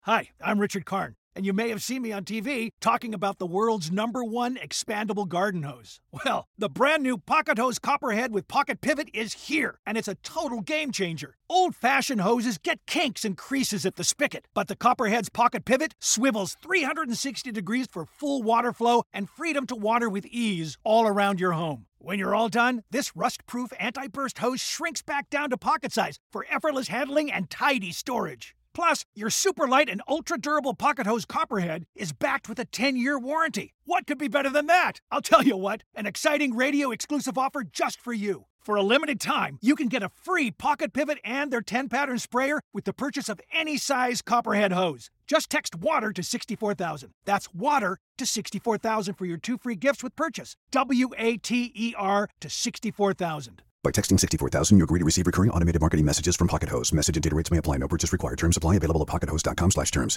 Hi, I'm Richard Karn, and you may have seen me on TV talking about the world's #1 expandable garden hose. Well, the brand new Pocket Hose Copperhead with Pocket Pivot is here, and it's a total game changer. Old-fashioned hoses get kinks and creases at the spigot, but the Copperhead's Pocket Pivot swivels 360 degrees for full water flow and freedom to water with ease all around your home. When you're all done, this rust-proof anti-burst hose shrinks back down to pocket size for effortless handling and tidy storage. Plus, your super light and ultra-durable Pocket Hose Copperhead is backed with a 10-year warranty. What could be better than that? I'll tell you what, an exciting radio-exclusive offer just for you. For a limited time, you can get a free Pocket Pivot and their 10-pattern sprayer with the purchase of any size Copperhead hose. Just text WATER to 64,000. That's WATER to 64,000 for your 2 free gifts with purchase. WATER to 64,000. By texting 64,000, you agree to receive recurring automated marketing messages from Pocket Hose. Message and data rates may apply. No purchase required. Terms apply. Available at pockethose.com/terms.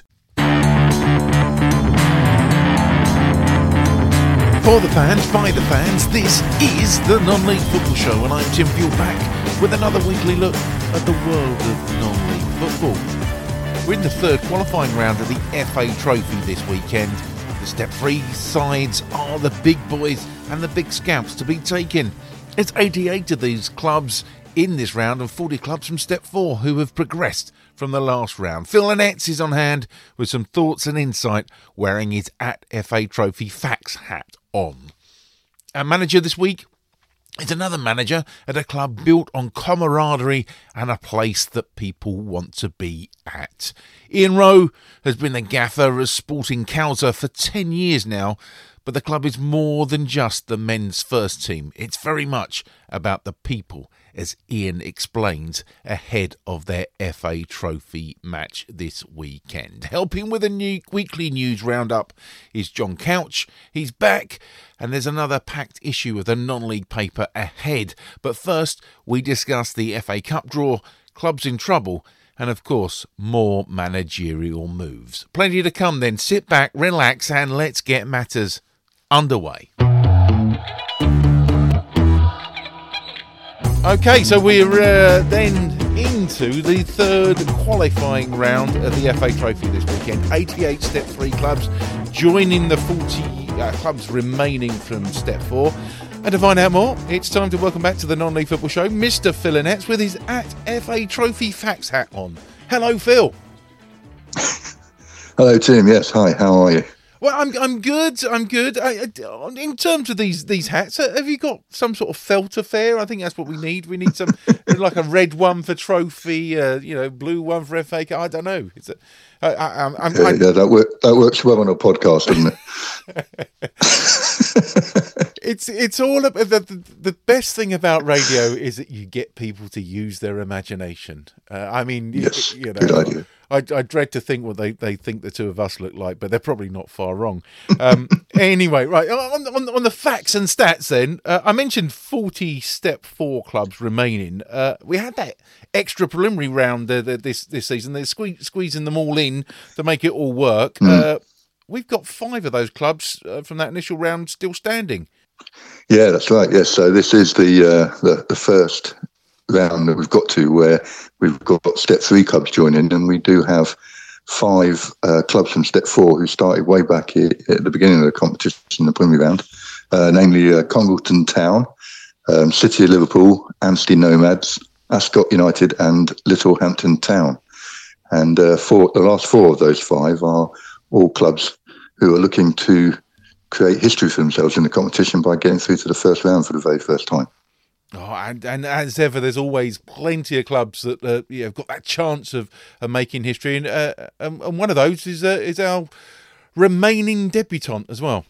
For the fans, by the fans, this is the Non-League Football Show, and I'm Tim Peel back with another weekly look at the world of non-league football. We're in the third qualifying round of the FA Trophy this weekend. The Step 3 sides are the big boys and the big scalps to be taken. It's 88 of these clubs in this round and 40 clubs from Step 4 who have progressed from the last round. Phil Lynette is on hand with some thoughts and insight, wearing his @FA Trophy Facts hat on. Our manager this week is another manager at a club built on camaraderie and a place that people want to be at. Ian Rowe has been the gaffer as Sporting Cowser for 10 years now, but the club is more than just the men's first team. It's very much about the people, as Ian explains ahead of their FA Trophy match this weekend. Helping with a new weekly news roundup is John Couch. He's back, and there's another packed issue of the non-league paper ahead. But first, we discuss the FA Cup draw, clubs in trouble, and of course, more managerial moves. Plenty to come then. Sit back, relax, and let's get matters underway. Okay, so we're then into the third qualifying round of the FA Trophy this weekend. 88 Step 3 clubs joining the 40 clubs remaining from Step 4. And to find out more, it's time to welcome back to the Non-League Football Show Mr. Phil Lynette with his @FA Trophy Facts hat on. Hello, Phil. Hello, Tim. Yes, hi. How are you? Well, I'm good. In terms of these hats, have you got some sort of felt affair? I think that's what we need. We need some like a red one for trophy, blue one for FA Cup. I don't know. That works well on a podcast, doesn't it? It's all about the best thing about radio is that you get people to use their imagination. Yes, good idea. I dread to think what they think the two of us look like, but they're probably not far wrong. Anyway, right, on the facts and stats then, I mentioned 40 Step 4 clubs remaining. We had that extra preliminary round this season. They're squeezing them all in to make it all work. We've got 5 of those clubs from that initial round still standing. Yeah, that's right. Yes, so this is the first round that we've got to where we've got Step 3 clubs joining, and we do have 5 clubs from Step 4 who started way back at the beginning of the competition in the preliminary round, namely Congleton Town, City of Liverpool, Anstey Nomads, Ascot United and Littlehampton Town. And the last 4 of those 5 are all clubs who are looking to create history for themselves in the competition by getting through to the first round for the very first time. Oh, and as ever, there's always plenty of clubs that have got that chance of making history, and one of those is our remaining debutant as well.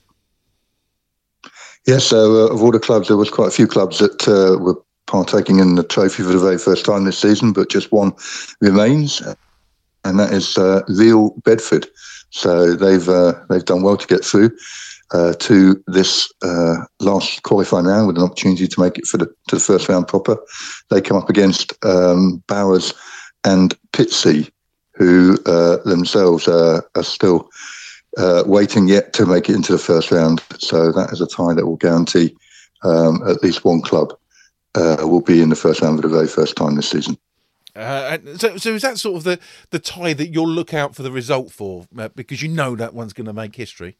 Yes, so of all the clubs, there was quite a few clubs that were partaking in the trophy for the very first time this season, but just one remains, and that is Real Bedford. So they've done well to get through to this last qualifying round with an opportunity to make it to the first round proper. They come up against Bowers and Pitsea, who themselves are still waiting yet to make it into the first round. So that is a tie that will guarantee at least one club will be in the first round for the very first time this season. So is that sort of the tie that you'll look out for the result for, because you know that one's going to make history?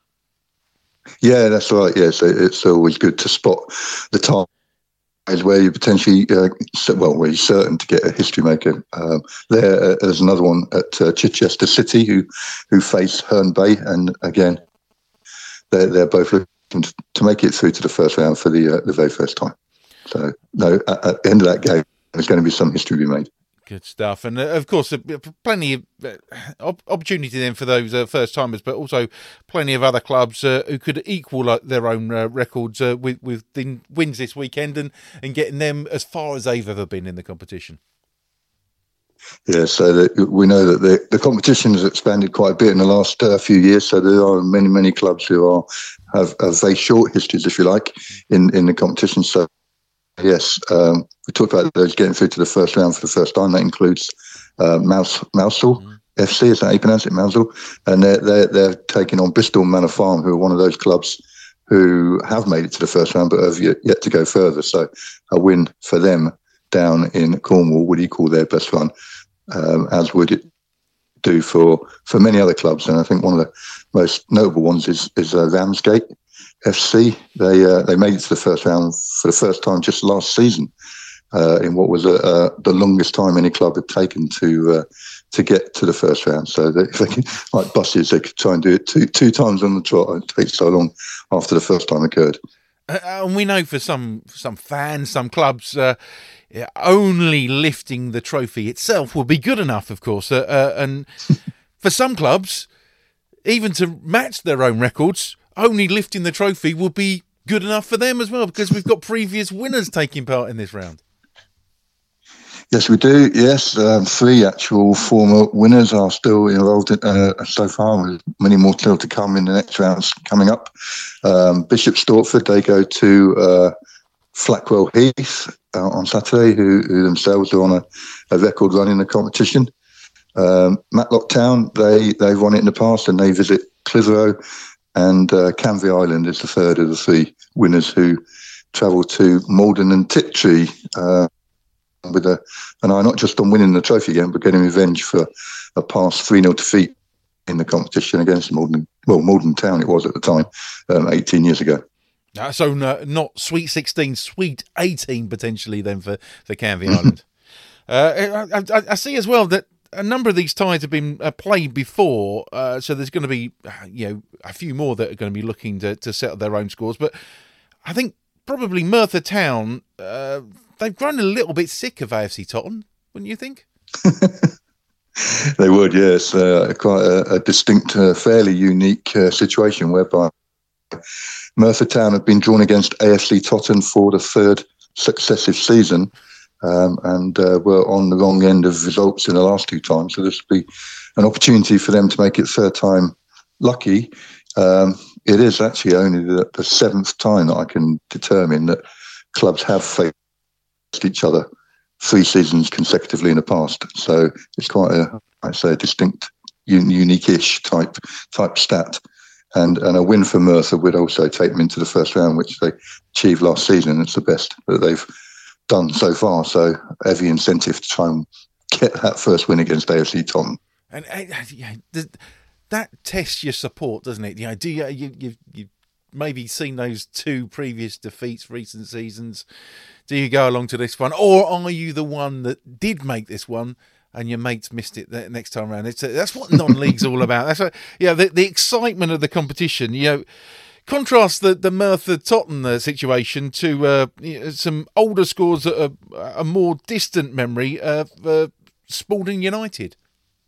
Yeah, that's right. Yes, it's always good to spot the ties where you potentially, where you're certain to get a history maker. There's another one at Chichester City who face Herne Bay, and again, they're both looking to make it through to the first round for the very first time. So, no, at the end of that game, there's going to be some history to be made. Good stuff. And, of course, plenty of opportunity then for those first-timers, but also plenty of other clubs who could equal their own records with the wins this weekend and getting them as far as they've ever been in the competition. Yeah, so we know that the competition has expanded quite a bit in the last few years, so there are many, many clubs who have very short histories, if you like, in the competition. So, yes, we talked about those getting through to the first round for the first time. That includes Mousehole FC, is that how you pronounce it, Mousehole? And they're taking on Bristol Manor Farm, who are one of those clubs who have made it to the first round but have yet to go further. So a win for them down in Cornwall would equal their best run, as would it do for many other clubs. And I think one of the most notable ones is Ramsgate FC. They made it to the first round for the first time just last season, in what was the longest time any club had taken to get to the first round. So if they can, like buses, they could try and do it two times on the trot. It takes so long after the first time occurred. And we know for some fans, some clubs, only lifting the trophy itself will be good enough, of course. And for some clubs, even to match their own records, only lifting the trophy will be good enough for them as well, because we've got previous winners taking part in this round. Yes, we do. Yes, 3 actual former winners are still involved so far, with many more still to come in the next rounds coming up. Bishop Stortford, they go to Flackwell Heath on Saturday, who themselves are on a record run in the competition. Matlock Town, they've won it in the past, and they visit Clitheroe. And Canvey Island is the third of the 3 winners, who travel to Malden and Tiptree with an eye not just on winning the trophy again, but getting revenge for a past 3-0 defeat in the competition against Malden Town it was at the time, 18 years ago. So not Sweet 16, Sweet 18 potentially then for Canvey Island. I see as well that a number of these ties have been played before, so there's going to be a few more that are going to be looking to settle their own scores. But I think probably Merthyr Town, they've grown a little bit sick of AFC Totton, wouldn't you think? They would, yes. Quite a distinct, fairly unique situation whereby Merthyr Town have been drawn against AFC Totton for the 3rd successive season. And were on the wrong end of results in the last 2 times. So this would be an opportunity for them to make it 3rd time lucky. It is actually only the 7th time that I can determine that clubs have faced each other 3 seasons consecutively in the past. So it's quite a distinct, unique-ish type stat. And a win for Merthyr would also take them into the first round, which they achieved last season. It's the best that they've done so far, so every incentive to try and get that first win against AFC Totton. And that tests your support, doesn't it? The idea you've maybe seen those 2 previous defeats recent seasons. Do you go along to this one, or are you the one that did make this one and your mates missed it the next time around? That's what non-league's all about. That's what, the excitement of the competition. Contrast the Merthyr Totton situation to some older scores that are a more distant memory of Spalding United.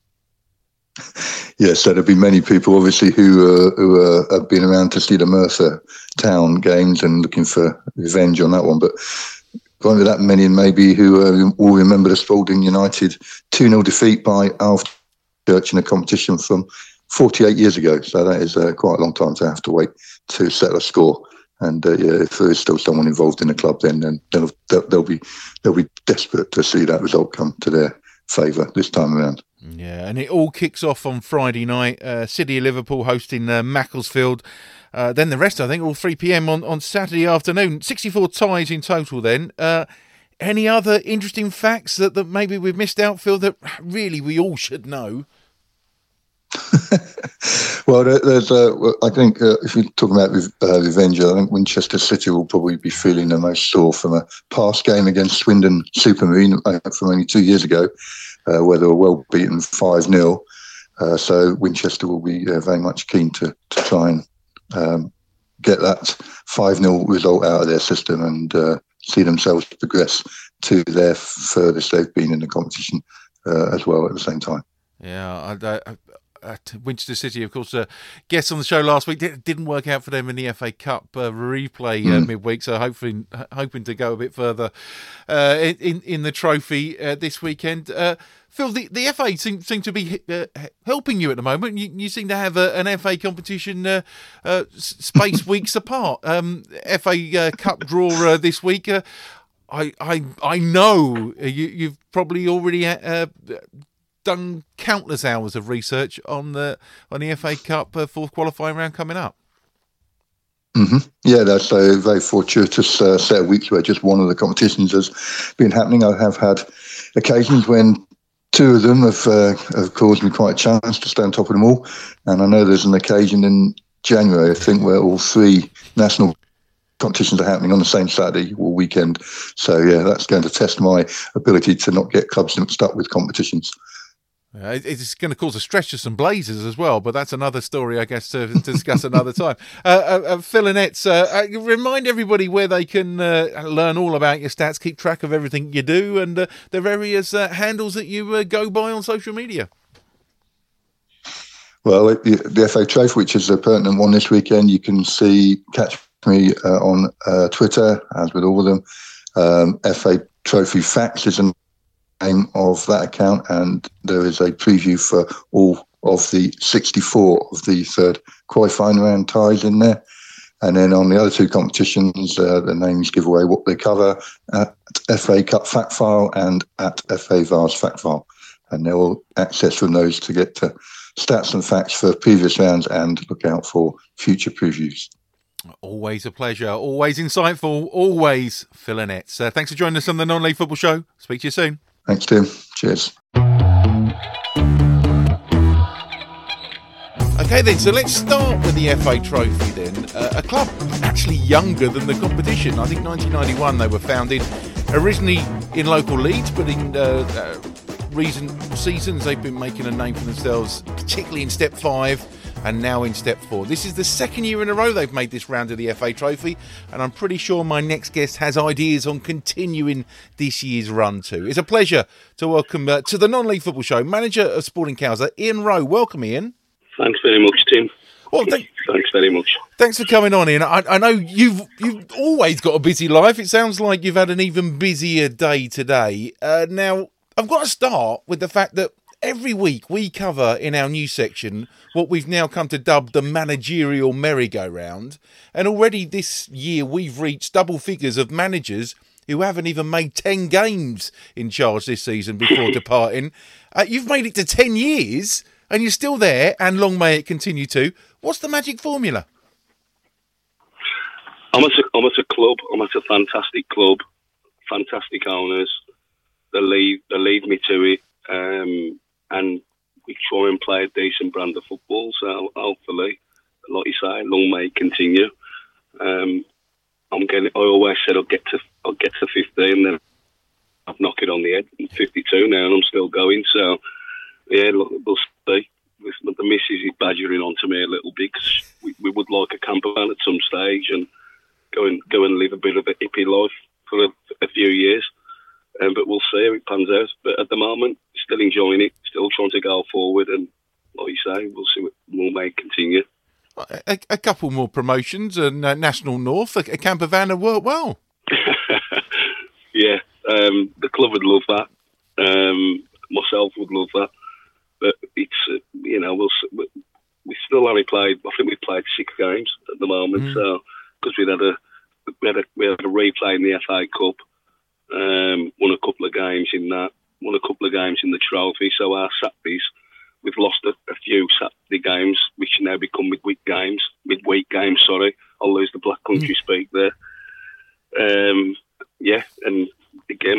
Yes, so there'll be many people, obviously, who have been around to see the Merthyr Town games and looking for revenge on that one. But won't be that many, maybe, who will remember the Spalding United 2-0 defeat by Alf Church in a competition from 48 years ago. So that is quite a long time to have to wait to settle a score. And if there is still someone involved in the club, then they'll be desperate to see that result come to their favour this time around. Yeah, and it all kicks off on Friday night. City of Liverpool hosting Macclesfield. Then the rest, I think, all 3 p.m. on Saturday afternoon. 64 ties in total then. Any other interesting facts that maybe we've missed out, Phil, that really we all should know? Well, there's I think if you're talking about revenge, I think Winchester City will probably be feeling the most sore from a past game against Swindon Supermarine from only 2 years ago, where they were well beaten 5-0. So Winchester will be very much keen to try and get that 5-0 result out of their system and see themselves progress to their furthest they've been in the competition as well at the same time. Yeah, Winchester City, of course, guests on the show last week. Didn't work out for them in the FA Cup replay midweek, so hoping to go a bit further in the trophy this weekend. Phil, the FA seem to be helping you at the moment. You seem to have an FA competition spaced weeks apart. FA Cup draw this week. I know you've probably already done countless hours of research on the FA Cup fourth qualifying round coming up. Mm-hmm. Yeah, that's a very fortuitous set of weeks where just one of the competitions has been happening. I have had occasions when two of them have caused me quite a challenge to stay on top of them all. And I know there's an occasion in January, I think, where all three national competitions are happening on the same Saturday or weekend. So, yeah, that's going to test my ability to not get clubs mixed up with competitions. It's going to cause a stretch to some Blazers as well, but that's another story, I guess, to discuss another time. Phil and Ets, remind everybody where they can learn all about your stats, keep track of everything you do, and the various handles that you go by on social media. Well, the FA Trophy, which is a pertinent one this weekend, you can catch me on Twitter, as with all of them. FA Trophy Facts is an name of that account, and there is a preview for all of the 64 of the third qualifying round ties in there. And then on the other two competitions, the names give away what they cover at FA Cup Fact File and at FA Vars Fact File. And they're all access from those to get to stats and facts for previous rounds and look out for future previews. Always a pleasure, always insightful, always Phil and Ets. Thanks for joining us on the Non-League Football Show. Speak to you soon. Thanks, Tim. Cheers. Okay then, so let's start with the FA Trophy then. A club actually younger than the competition. I think 1991 they were founded, originally in local Leeds, but in recent seasons they've been making a name for themselves, particularly in Step 5 and now in Step 4. This is the second year in a row they've made this round of the FA Trophy, and I'm pretty sure my next guest has ideas on continuing this year's run too. It's a pleasure to welcome to the Non-League Football Show, manager of Sporting Cowser, Ian Rowe. Welcome, Ian. Thanks very much, Tim. Well, thanks very much. Thanks for coming on, Ian. I know you've always got a busy life. It sounds like you've had an even busier day today. Now, I've got to start with the fact that every week we cover in our news section what we've now come to dub the managerial merry-go-round. And already this year we've reached double figures of managers who haven't even made 10 games in charge this season before departing. You've made it to 10 years and you're still there, and long may it continue to. What's the magic formula? I'm at a club. I'm at a fantastic club, fantastic owners. They lead me to it. And we try and play a decent brand of football. So hopefully, like you say, long may it continue. I always said I'll get to 15, then I've knocked it on the head. I'm 52 now, and I'm still going. So yeah, look, we'll see. The missus is badgering onto me a little bit because we would like a camper van at some stage and go and live a bit of a hippie life for a few years. But we'll see how it pans out. But at the moment, still enjoying it, still trying to go forward, and like you say, we'll see what more may continue. A couple more promotions and National North, a camper van would work well. Yeah, the club would love that. Myself would love that. But it's we still only played. I think we played 6 games at the moment. So because we had a replay in the FA Cup. Won a couple of games in that, won a couple of games in the trophy. So our Saturdays, we've lost a few Saturday games, which now become midweek games. I'll lose the Black Country speak there. Yeah, and again,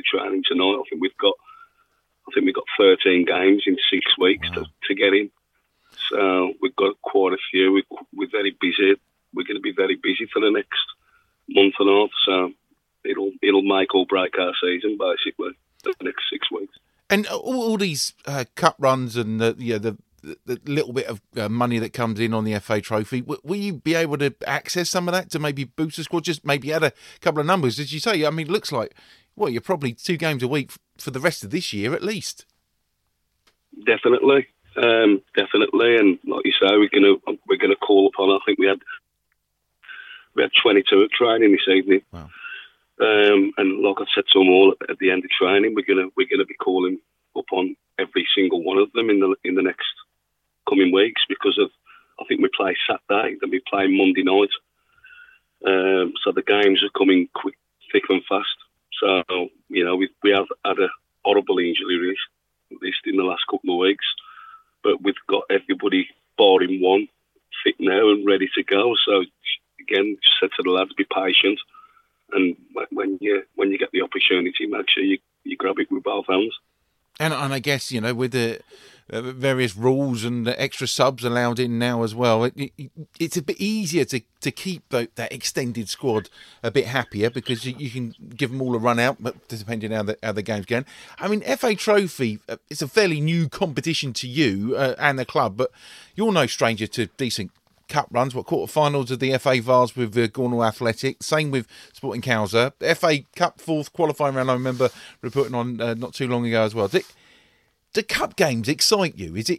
training tonight. I think we've got 13 games in 6 weeks to get in. So we've got quite a few. We're very busy. We're going to be very busy for the next month and a half. So it'll make or break our season, basically, the next 6 weeks. And all these cup runs and the little bit of money that comes in on the FA Trophy, will you be able to access some of that to maybe boost the squad? Just maybe add a couple of numbers, as you say. I mean, it looks like, you're probably 2 games a week for the rest of this year at least. Definitely. Definitely. And like you say, we're gonna call upon. I think we had 22 at training this evening. Wow. And like I said to them all at the end of training, we're gonna be calling upon every single one of them in the next coming weeks, because I think we play Saturday, then we play Monday night. So the games are coming quick, thick and fast. So we have had a horrible injury list in the last couple of weeks, but we've got everybody barring one fit now and ready to go. So again, just said to the lads, be patient, and when you get the opportunity, make sure you grab it with both hands. And I guess, with the various rules and the extra subs allowed in now as well, it's a bit easier to keep that extended squad a bit happier, because you can give them all a run out, but depending on how the game's going. I mean, FA Trophy, it's a fairly new competition to you and the club, but you're no stranger to decent cup runs. Quarterfinals of the FA Vars with Gornal Athletic, same with Sporting Cowser, FA Cup 4th qualifying round. I remember reporting on not too long ago as well. Do cup games excite you? Is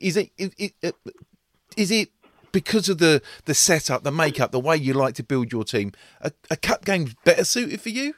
it because of the setup, the makeup, the way you like to build your team? A cup game's better suited for you?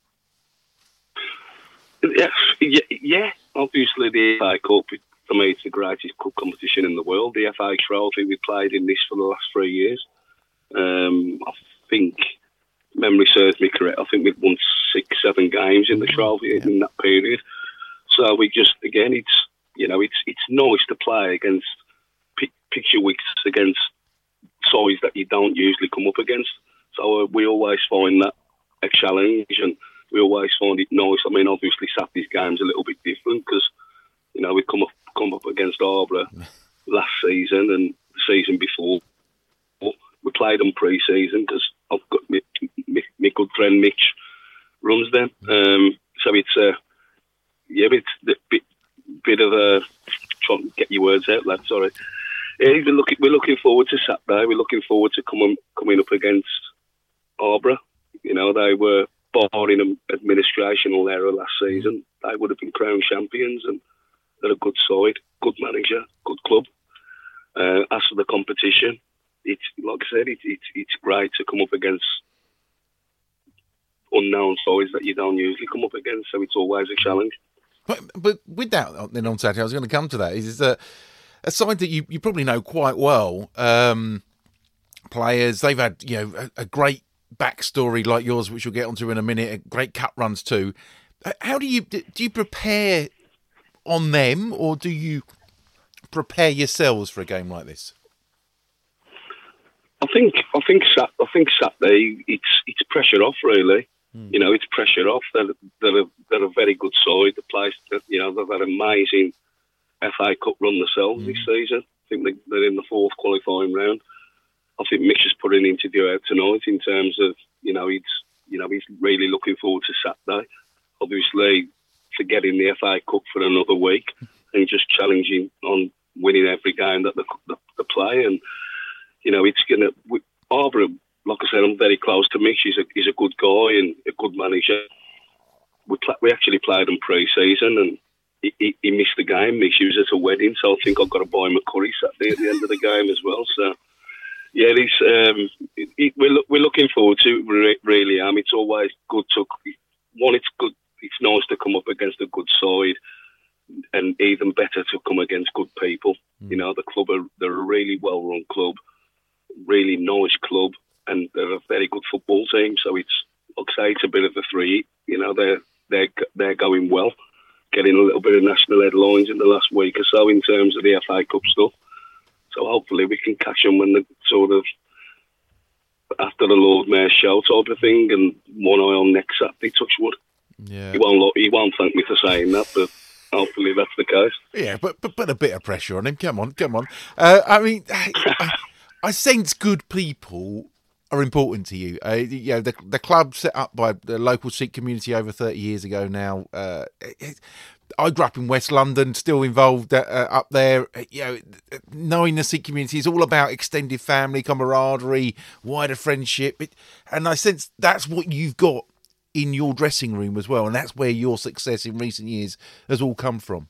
Yeah. Obviously, the FA Cup, for me, it's the greatest cup competition in the world. The FA Trophy, we played in this for the last 3 years. I think, memory serves me correct, I think we've won 6-7 games in the trophy in that period. So we just, again, it's nice to play against picture weeks against sides that you don't usually come up against. So we always find that a challenge, and we always find it nice. I mean, obviously Saturday's game's a little bit different, because we come up against Arborough last season and the season before. We played them pre-season because I've got my good friend Mitch runs them. So it's a bit of a trying to get your words out, lad. Sorry. Yeah, we're looking forward to Saturday. We're looking forward to coming up against Arborough. They were barring administrational error last season. They would have been crowned champions, and they're a good side, good manager, good club. As for the competition, it's like I said, it's great to come up against unknown sides that you don't usually come up against. So it's always a challenge. But with that, then on Saturday, I was going to come to that. Is a side that you probably know quite well. Players, they've had a great backstory like yours, which we'll get onto in a minute. Great cup runs too. How do you prepare on them, or do you prepare yourselves for a game like this? I think Saturday it's pressure off, really. It's pressure off. They're a very good side. The place, they've had an amazing FA Cup run themselves this season. I think they're in the 4th qualifying round. I think Mitch has put an interview out tonight in terms of he's really looking forward to Saturday. Obviously, to get in the FA Cup for another week and just challenging on winning every game that they play. And it's gonna Arborough. Like I said, I'm very close to Mitch. He's a good guy and a good manager. We actually played him pre-season, and he missed the game. Mitch, he was at a wedding, so I think I've got to buy him a curry Saturday at the end of the game as well. So, yeah, we're looking forward to it, really. It's always good to... One, it's good. It's nice to come up against a good side, and even better to come against good people. The club, they're a really well-run club, really nice club, and they're a very good football team. So I'd say it's a bit of a three. They're going well, getting a little bit of national headlines in the last week or so in terms of the FA Cup stuff. So hopefully we can catch them when they're sort of after the Lord Mayor's show type of thing, and one eye on next Saturday, touch wood. Yeah. He won't thank me for saying that, but hopefully that's the case. Yeah, but put a bit of pressure on him. Come on. I mean, I sense good people are important to you. The club set up by the local Sikh community over 30 years ago now. I grew up in West London, still involved up there. Knowing the Sikh community is all about extended family, camaraderie, wider friendship. And I sense that's what you've got in your dressing room as well. And that's where your success in recent years has all come from.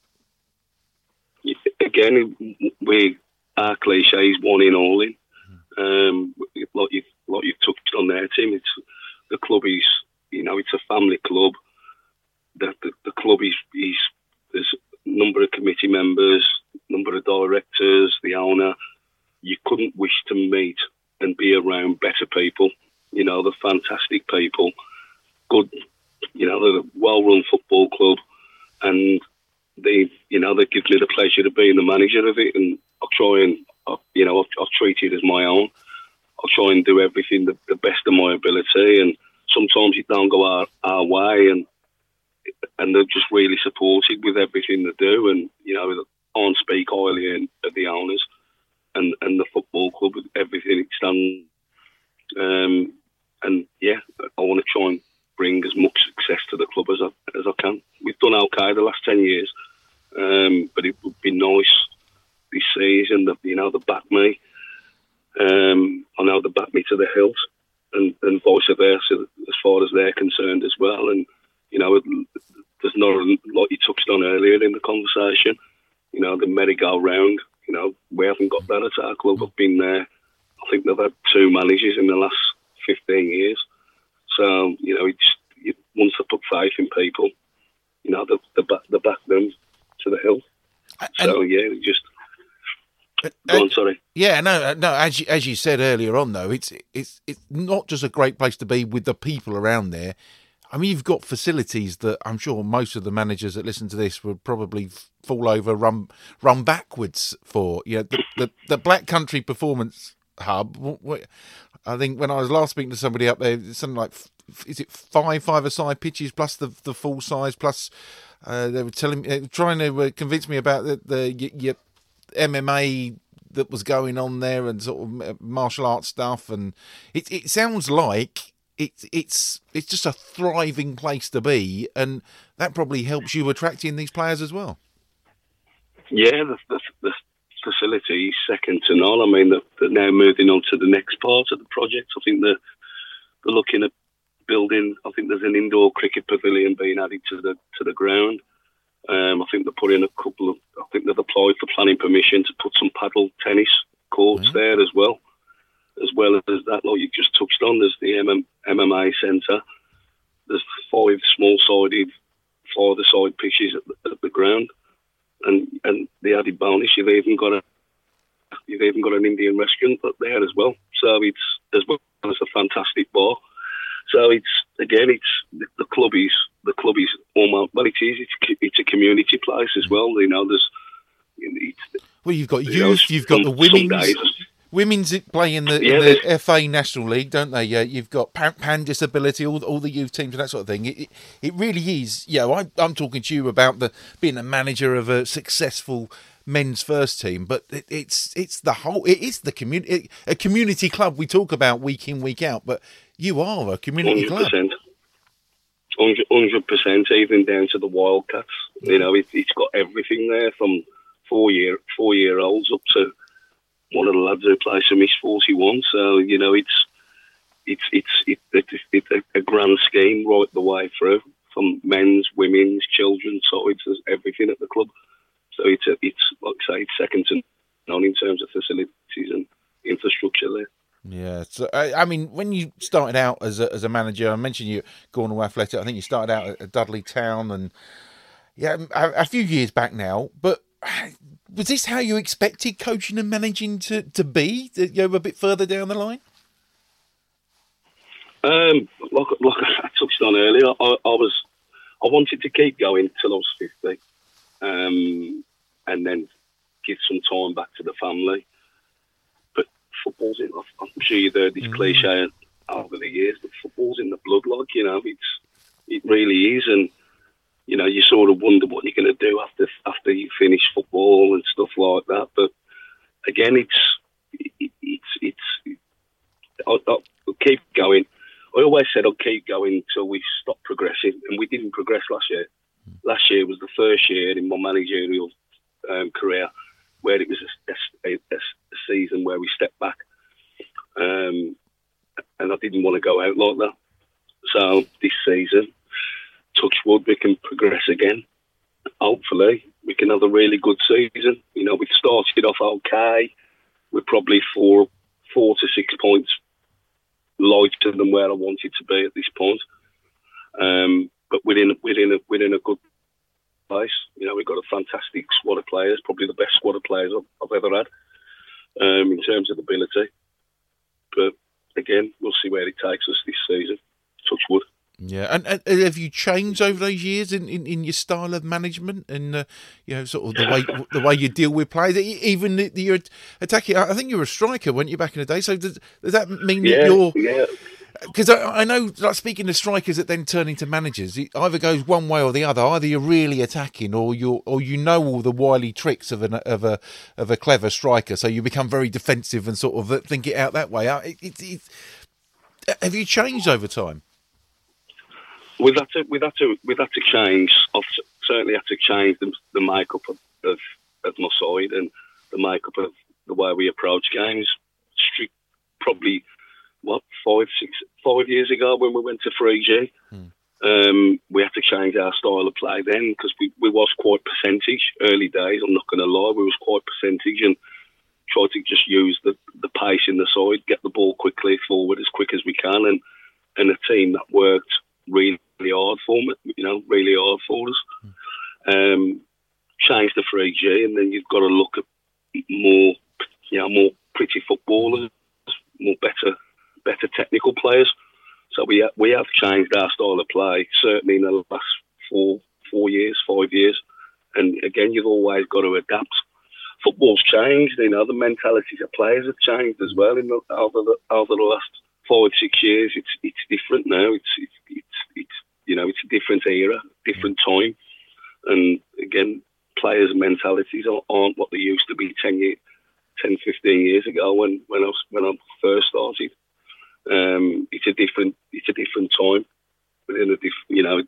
Again, our cliche is one in, all in. Like you've touched on there, Tim. The club is, it's a family club. The club is there's a number of committee members, number of directors, the owner. You couldn't wish to meet and be around better people. The fantastic people, good, the well-run football club, and they've given me the pleasure of being the manager of it, and I'll try and I'll treat it as my own. I'll try and do everything the best of my ability, and sometimes it don't go our way, and they're just really supported with everything they do, and I don't speak highly of the owners and the football club with everything it stands. And yeah, I want to try and bring as much success to the club as I can. We've done okay the last 10 years, but it would be nice this season that they back me. I know they back me to the hilt, and vice versa as far as they're concerned as well. And there's not, like you touched on earlier in the conversation, the merry-go-round. We haven't got that at our club. I've been there. I think they've had 2 managers in the last 15 years. So once they put faith in people, they back them to the hill. So yeah, just. Go on, sorry. Yeah, no. As you said earlier on, though, it's not just a great place to be with the people around there. I mean, you've got facilities that I'm sure most of the managers that listen to this would probably fall over, run backwards for. The Black Country Performance Hub. I think when I was last speaking to somebody up there, it's something like, is it five-a-side pitches plus the full size plus they were trying to convince me about the MMA that was going on there and sort of martial arts stuff, and it sounds like it's just a thriving place to be, and that probably helps you attracting these players as well. Yeah, the facility is second to none. I mean, they're now moving on to the next part of the project. I think they're looking at building. I think there's an indoor cricket pavilion being added to the ground. I think they're putting a couple of. I think they've applied for planning permission to put some paddle tennis courts there as well. As well as that, like you just touched on, there's the MMA centre. There's 5 small-sided, either-side pitches at the ground, and the added bonus, you've even got an Indian restaurant up there as well. So it's as well as a fantastic bar. So it's the club is almost, well, it is. It's a community place as well. Well, you've got youth, you've got the women's play in the FA National League, don't they? Yeah, you've got Pan Disability, all the youth teams and that sort of thing. It really is. I'm talking to you about being a manager of a successful men's first team, but it's the community, a community club we talk about week in, week out. But you are a community 100%. club. 100%, even down to the Wildcats. It's got everything there from 4-year-olds up to one of the lads who plays for Miss 41. So it's a grand scheme right the way through, from men's, women's, children's sides. There's everything at the club. So it's like I say, it's second to none in terms of facilities and infrastructure there. Yeah, so I mean, when you started out as a manager, I mentioned you at Cornwall Athletic. I think you started out at Dudley Town, and a few years back now. But was this how you expected coaching and managing to be? A bit further down the line. Like I touched on earlier, I wanted to keep going till I was 50, and then give some time back to the family. Football's in. I'm sure you've heard this cliche over the years, but football's in the blood. It really is, and you sort of wonder what you're going to do after you finish football and stuff like that. But again, I'll keep going. I always said I'll keep going until we stop progressing, and we didn't progress last year. Last year was the first year in my managerial career where it was a season where we stepped back, and I didn't want to go out like that. So this season, touch wood, we can progress again. Hopefully, we can have a really good season. We started off okay. We're probably 4 to 6 points lighter than where I wanted to be at this point. But we're in a good place. We've got a fantastic squad of players, probably the best squad of players I've ever had in terms of ability. But again, we'll see where it takes us this season. Touch wood. Yeah, and have you changed over those years in your style of management and sort of the way you deal with players? Even you're attacking. I think you were a striker, weren't you, back in the day? So does that mean that you're? Yeah. Because I know, like, speaking to strikers that then turn into managers, it either goes one way or the other. Either you're really attacking, or you know all the wily tricks of a clever striker, so you become very defensive and sort of think it out that way. Have you changed over time? We've had to change. I've certainly had to change the makeup of my side and the makeup of the way we approach games. Probably 5 years ago when we went to 3G, we had to change our style of play then because we was quite percentage early days. I'm not going to lie, we was quite percentage and tried to just use the pace in the side, get the ball quickly forward as quick as we can, and a team that worked really hard for me, really hard for us. Change the 3G, and then you've got to look at more pretty footballers, more better technical players. So we have changed our style of play, certainly in the last 5 years. And again, you've always got to adapt. Football's changed, the mentalities of players have changed as well over the last 5-6 years. It's different now. It's a different era, different time, and again, players' mentalities aren't what they used to be 10, 15 years ago when I first started. It's a different time within a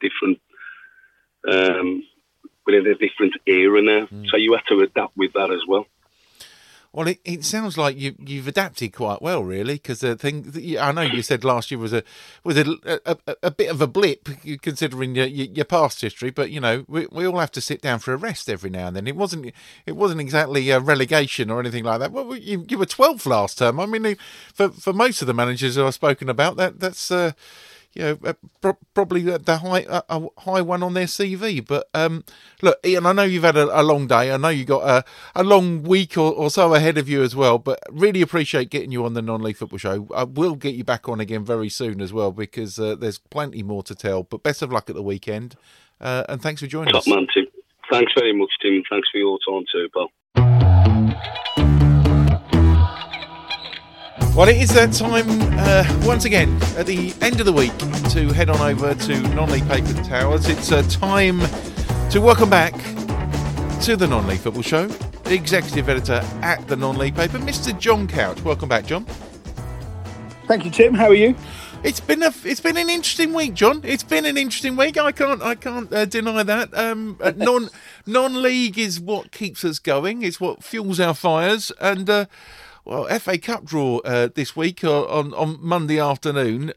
different era now. So you have to adapt with that as well. Well, it sounds like you've adapted quite well, really, because the thing I know you said last year was a bit of a blip considering your past history, but we all have to sit down for a rest every now and then. It wasn't exactly a relegation or anything like that. Well, you were 12th last term. I mean, for most of the managers who I've spoken about, that's probably the high one on their CV. But look, Ian, I know you've had a long day. I know you got a long week or so ahead of you as well. But really appreciate getting you on the Non-League Football Show. I will get you back on again very soon as well because there's plenty more to tell. But best of luck at the weekend, and thanks for joining us. Top man, Tim. Thanks very much, Tim. Thanks for your time too, pal. Well, it is that time, once again, at the end of the week, to head on over to Non-League Paper Towers. It's time to welcome back to the Non-League Football Show, the Executive Editor at the Non-League Paper, Mr. John Couch. Welcome back, John. Thank you, Tim. How are you? It's been an interesting week, John. It's been an interesting week. I can't deny that. Non-league is what keeps us going. It's what fuels our fires. And well, FA Cup draw this week on Monday afternoon.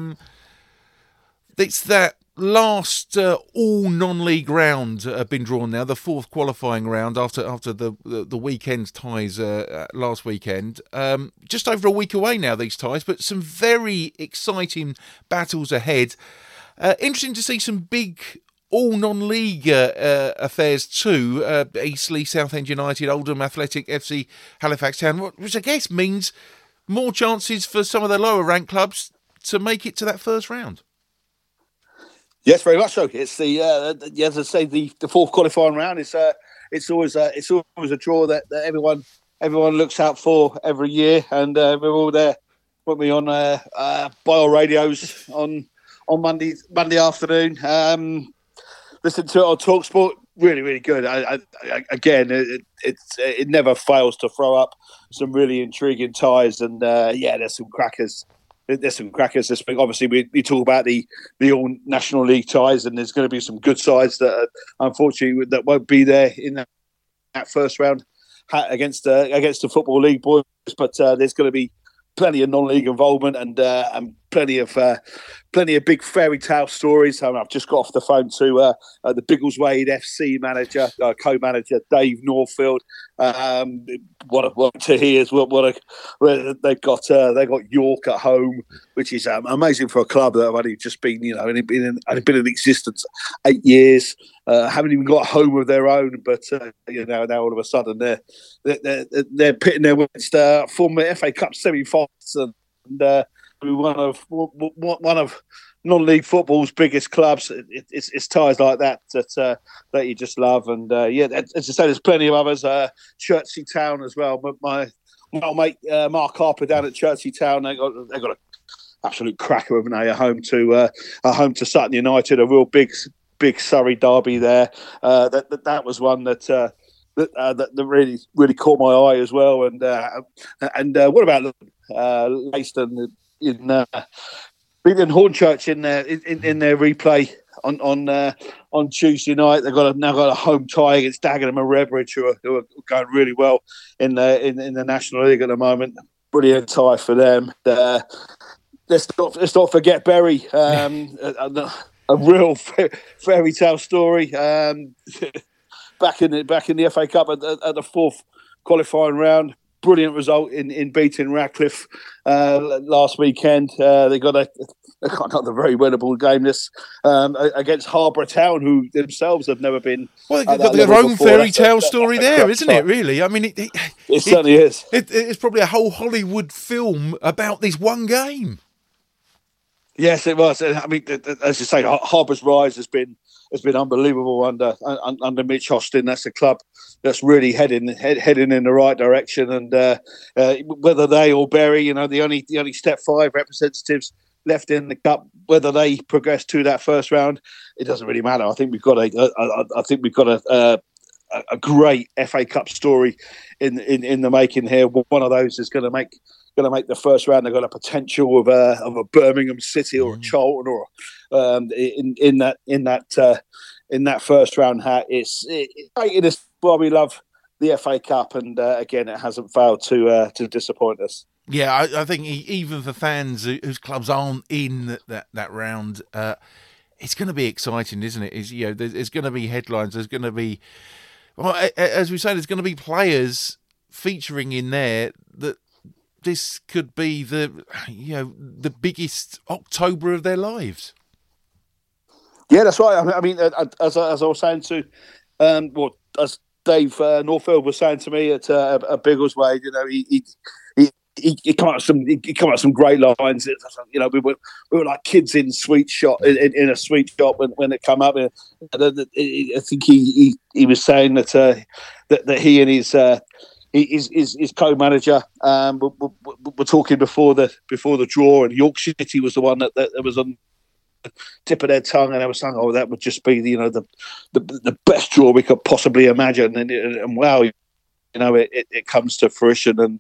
It's that last all non-league round been drawn now, the fourth qualifying round after the weekend ties last weekend. Just over a week away now, these ties, but some very exciting battles ahead. Interesting to see some big all non-league affairs too. Eastleigh, Southend United, Oldham Athletic, FC Halifax Town, which I guess means more chances for some of the lower ranked clubs to make it to that first round. Yes, very much so. It's the as I say, the fourth qualifying round. It's always a draw that everyone looks out for every year, and we're all there. Put me on by our radios on on Monday afternoon. Listen to it on TalkSport. Really, really good. Again, it never fails to throw up some really intriguing ties, and there's some crackers. There's some crackers this week. Obviously, we talk about the all National League ties, and there's going to be some good sides that unfortunately that won't be there in that first round against the Football League boys. But there's going to be plenty of non-league involvement and plenty of big fairy tale stories. I've just got off the phone to the Biggleswade FC manager, co-manager Dave Norfield. What to hear is they've got York at home, which is amazing for a club that have only just been only been in existence 8 years. Haven't even got a home of their own, but now all of a sudden they're pitting there against former FA Cup semi-finals and one of non-league football's biggest clubs. It's ties like that you just love, and as I say, there's plenty of others. Chertsey Town as well. But my old mate Mark Harper down at Chertsey Town, they got an absolute cracker of an A home to Sutton United, a real big Surrey derby there. That was one that really really caught my eye as well. And what about Leiston in beating Hornchurch in their replay on Tuesday night? They've now got a home tie against Dagenham and Redbridge, who are going really well in the National League at the moment. Brilliant tie for them. Let's not forget Bury. A real fairy tale story. Back in the FA Cup at the fourth qualifying round. Brilliant result in beating Radcliffe last weekend. They got another very winnable game this against Harbour Town, who themselves have never been. Well, they've got their own fairy tale story there, isn't it? Really, I mean, it certainly is. It's probably a whole Hollywood film about this one game. Yes, it was. I mean, as you say, Harbour's rise has been unbelievable under Mitch Hostin. That's a club that's really heading in the right direction. And whether they or Bury, the only Step 5 representatives left in the cup, whether they progress to that first round, it doesn't really matter. I think we've got a great FA Cup story in the making here. One of those is going to make the first round. They've got a potential of a Birmingham City or a Charlton or in that first round hat. It's great. It is why we love the FA Cup, and again, it hasn't failed to disappoint us. Yeah, I think even for fans whose clubs aren't in that round, it's going to be exciting, isn't it? There's going to be headlines. There's going to be, as we say, there's going to be players featuring in there that. This could be the biggest October of their lives. Yeah, that's right. I mean, as I was saying to, as Dave Norfield was saying to me at Biggleswade, he came up with some great lines. We were like kids in sweet shop in a sweet shop when it came up. I think he was saying that he and his co-manager were talking before the draw, and York City was the one that was on the tip of their tongue, and they were saying, "Oh, that would just be the best draw we could possibly imagine." And wow, it comes to fruition. And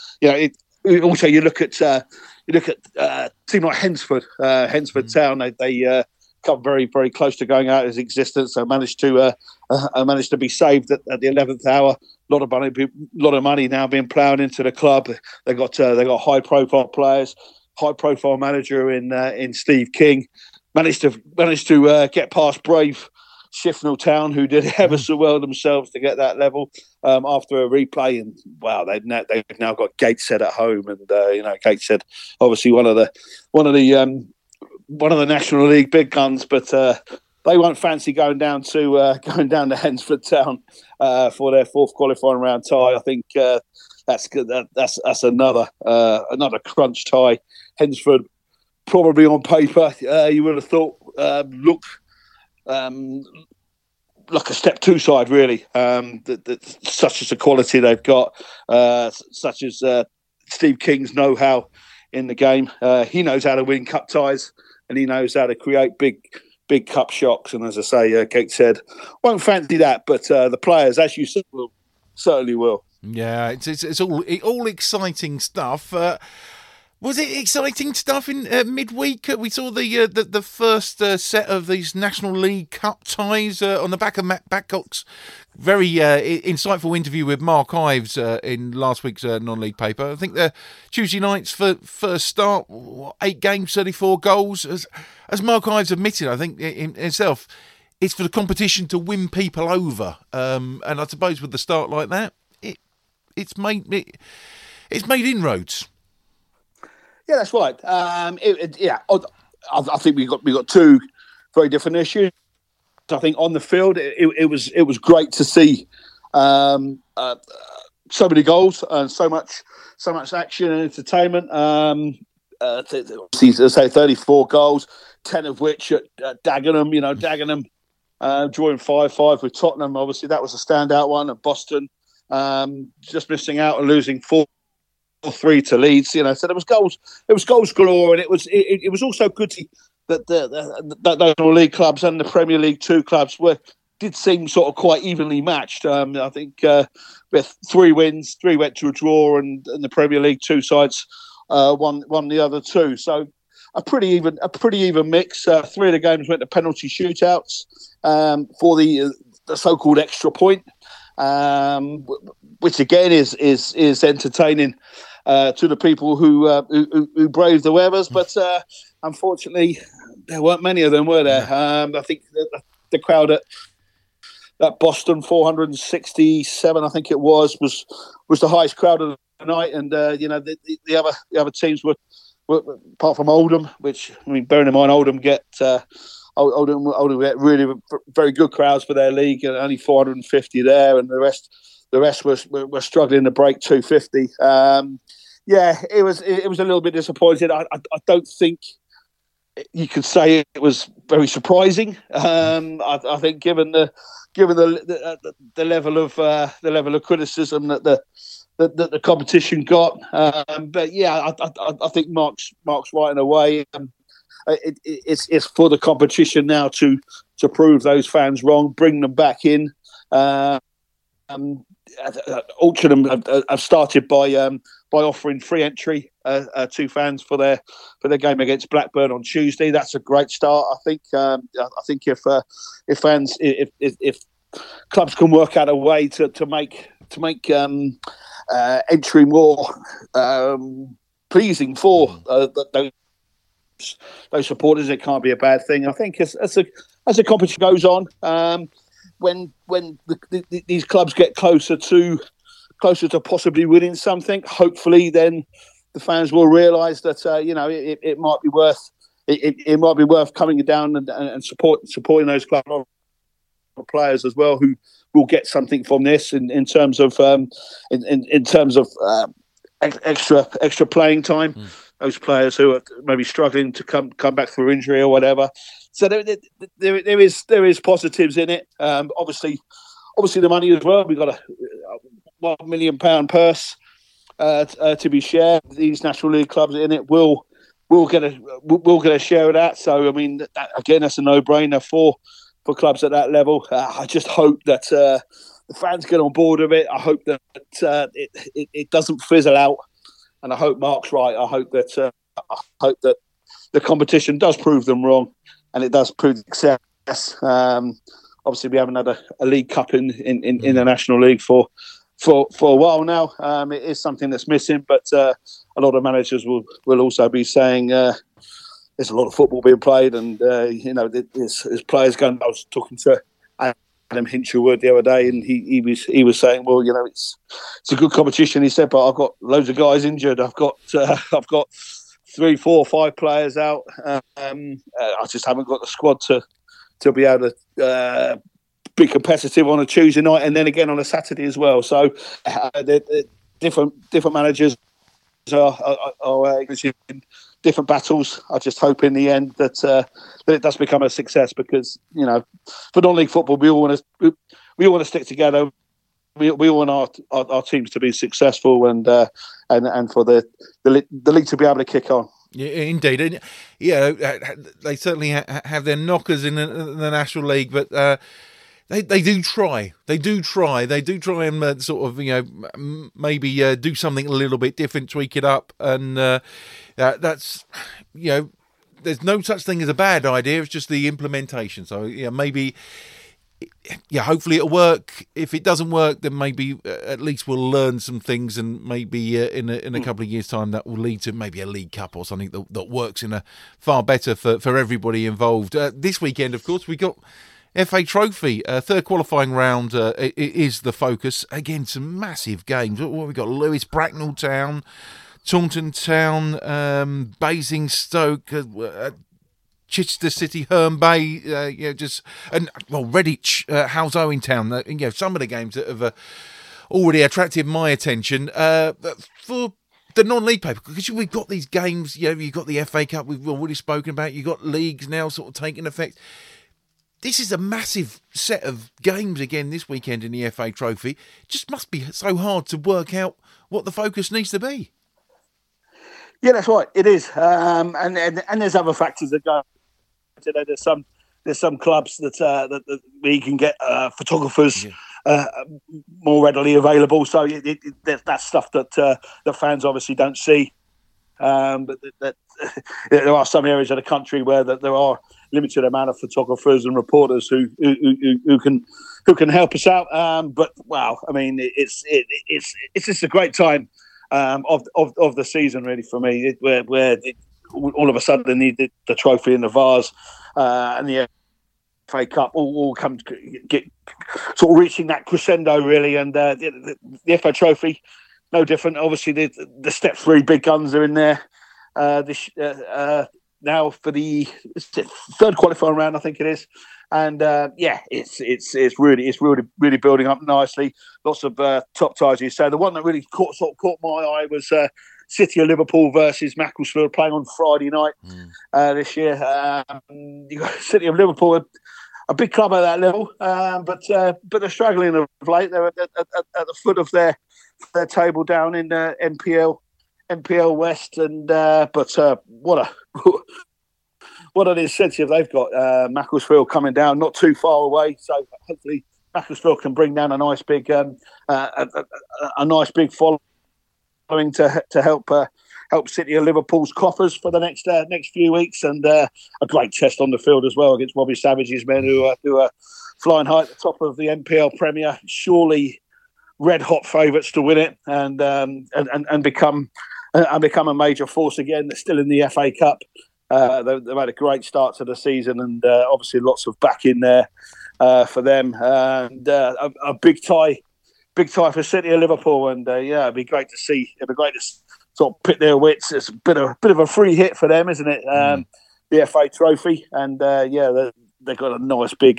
also you look at a team like Hensford Town. They come very, very close to going out of his existence. They managed to be saved at the 11th hour. A lot of money now being ploughed into the club. They got high profile players, high profile manager in Steve King. Managed to get past brave Shifnal Town, who did ever so well themselves to get that level after a replay. And wow, they've now got Gateshead at home, and Gateshead obviously one of the National League big guns, but they won't fancy going down to Hensford Town for their fourth qualifying round tie. I think that's good. That's another crunch tie. Hensford probably on paper you would have thought look like a Step 2 side, really. Such as the quality they've got, such as Steve King's know-how in the game. He knows how to win cup ties. and he knows how to create big cup shocks. And as I say, Kate said, won't fancy that, but the players, as you said, certainly will. Yeah, it's all exciting stuff. Was it exciting stuff in midweek? We saw the first set of these National League Cup ties on the back of Matt Babcock's very insightful interview with Mark Ives in last week's non-league paper. I think the Tuesday night's first start, 8 games, 34 goals. As Mark Ives admitted, I think in himself, it's for the competition to win people over. And I suppose with the start like that, it's made inroads. Yeah, that's right. I think we got two very different issues. I think on the field, it was great to see so many goals and so much action and entertainment. Say 34 goals, 10 of which at Dagenham. Dagenham drawing 5-5 with Tottenham. Obviously, that was a standout one. And Boston just missing out and losing 4-3 to Leeds, so there was goals. It was goals galore, and it was also good to see that the National League clubs and the Premier League 2 clubs did seem sort of quite evenly matched. I think with 3 wins, 3 went to a draw, and the Premier League 2 sides won the other 2. So a pretty even mix. 3 of the games went to penalty shootouts for the so-called extra point, which again is entertaining to the people who brave the weathers, but unfortunately there weren't many of them, were there? I think the crowd at Boston, 467, I think it was the highest crowd of the night, and the other teams were apart from Oldham, which bearing in mind Oldham get Oldham get really very good crowds for their league, and only 450 there, and the rest were struggling to break 250. It was a little bit disappointing. I don't think you could say it was very surprising. I think given the level of criticism that the competition got, but yeah, I think Mark's right in a way. It's for the competition now to prove those fans wrong, bring them back in. Altrincham have started by offering free entry to fans for their game against Blackburn on Tuesday. That's a great start, I think. I think if clubs can work out a way to make entry more pleasing for those supporters, it can't be a bad thing. I think as the competition goes on, when these clubs get closer to possibly winning something, hopefully then the fans will realise that it might be worth coming down and supporting those club players as well, who will get something from this in terms of extra playing time. Those players who are maybe struggling to come back through injury or whatever. So there is positives in it. Obviously the money as well. We've got a £1 million purse to be shared. These National League clubs in it will get a share of that. So that's a no-brainer for clubs at that level. I just hope that the fans get on board with it. I hope that it doesn't fizzle out. And I hope Mark's right. I hope that the competition does prove them wrong, and it does prove success. Obviously, we haven't had a League Cup in the National League for a while now. It is something that's missing, but a lot of managers will also be saying there's a lot of football being played, and there's players going. I was talking to Adam Hinchelwood the other day, and he was saying, well, it's a good competition. He said, but I've got loads of guys injured. I've got 3, 4, 5 players out. I just haven't got the squad to be able to be competitive on a Tuesday night and then again on a Saturday as well. So different managers are in different battles. I just hope in the end that it does become a success, because for non-league football we all want to stick together. We all want our teams to be successful and for the league to be able to kick on. Yeah, indeed. And, they certainly have their knockers in the National League, but they do try. They do try and sort of, maybe do something a little bit different, tweak it up. And that's, there's no such thing as a bad idea. It's just the implementation. So, maybe... hopefully it'll work. If it doesn't work, then maybe at least we'll learn some things, and maybe in a couple of years' time that will lead to maybe a League Cup or something that works in a far better for everybody involved. This weekend, of course, we got FA Trophy, third qualifying round is the focus. Again, some massive games. What we got? Lewes, Bracknell Town, Taunton Town, Basingstoke, Chichester City, Herne Bay, Redditch, Howes Owen Town. Some of the games that have already attracted my attention for the non-league paper, because we've got these games. You've got the FA Cup we've already spoken about. You've got leagues now sort of taking effect. This is a massive set of games again this weekend in the FA Trophy. It just must be so hard to work out what the focus needs to be. Yeah, that's right. It is, and there's other factors that go. There's some clubs that we can get photographers more readily available. So that's stuff that the fans obviously don't see. But there are some areas of the country where there are limited amount of photographers and reporters who can help us out. But wow, I mean, it's just a great time of the season, really, for me, where all of a sudden the trophy and the vase and the FA Cup all come to get sort of reaching that crescendo, really. And the FA Trophy, no different. Obviously, the Step 3 big guns are in there now for the third qualifying round, I think it is. And it's really building up nicely. Lots of top ties. So the one that really caught my eye was City of Liverpool versus Macclesfield, playing on Friday night this year. You got City of Liverpool, a big club at that level, but they're struggling of late. They're at the foot of their table down in NPL West, and what an incentive they've got. Macclesfield coming down not too far away, so hopefully Macclesfield can bring down a nice big following to help City of Liverpool's coffers for the next few weeks, and a great test on the field as well against Robbie Savage's men, who are flying high at the top of the NPL Premier, surely red hot favourites to win it, and become a major force again. They're still in the FA Cup. They've had a great start to the season, and obviously lots of back in there for them, and a big tie for City of Liverpool. And it'd be great to see. It'd be great to sort of pit their wits. It's a bit of a free hit for them, isn't it? The FA Trophy, and they've got a nice big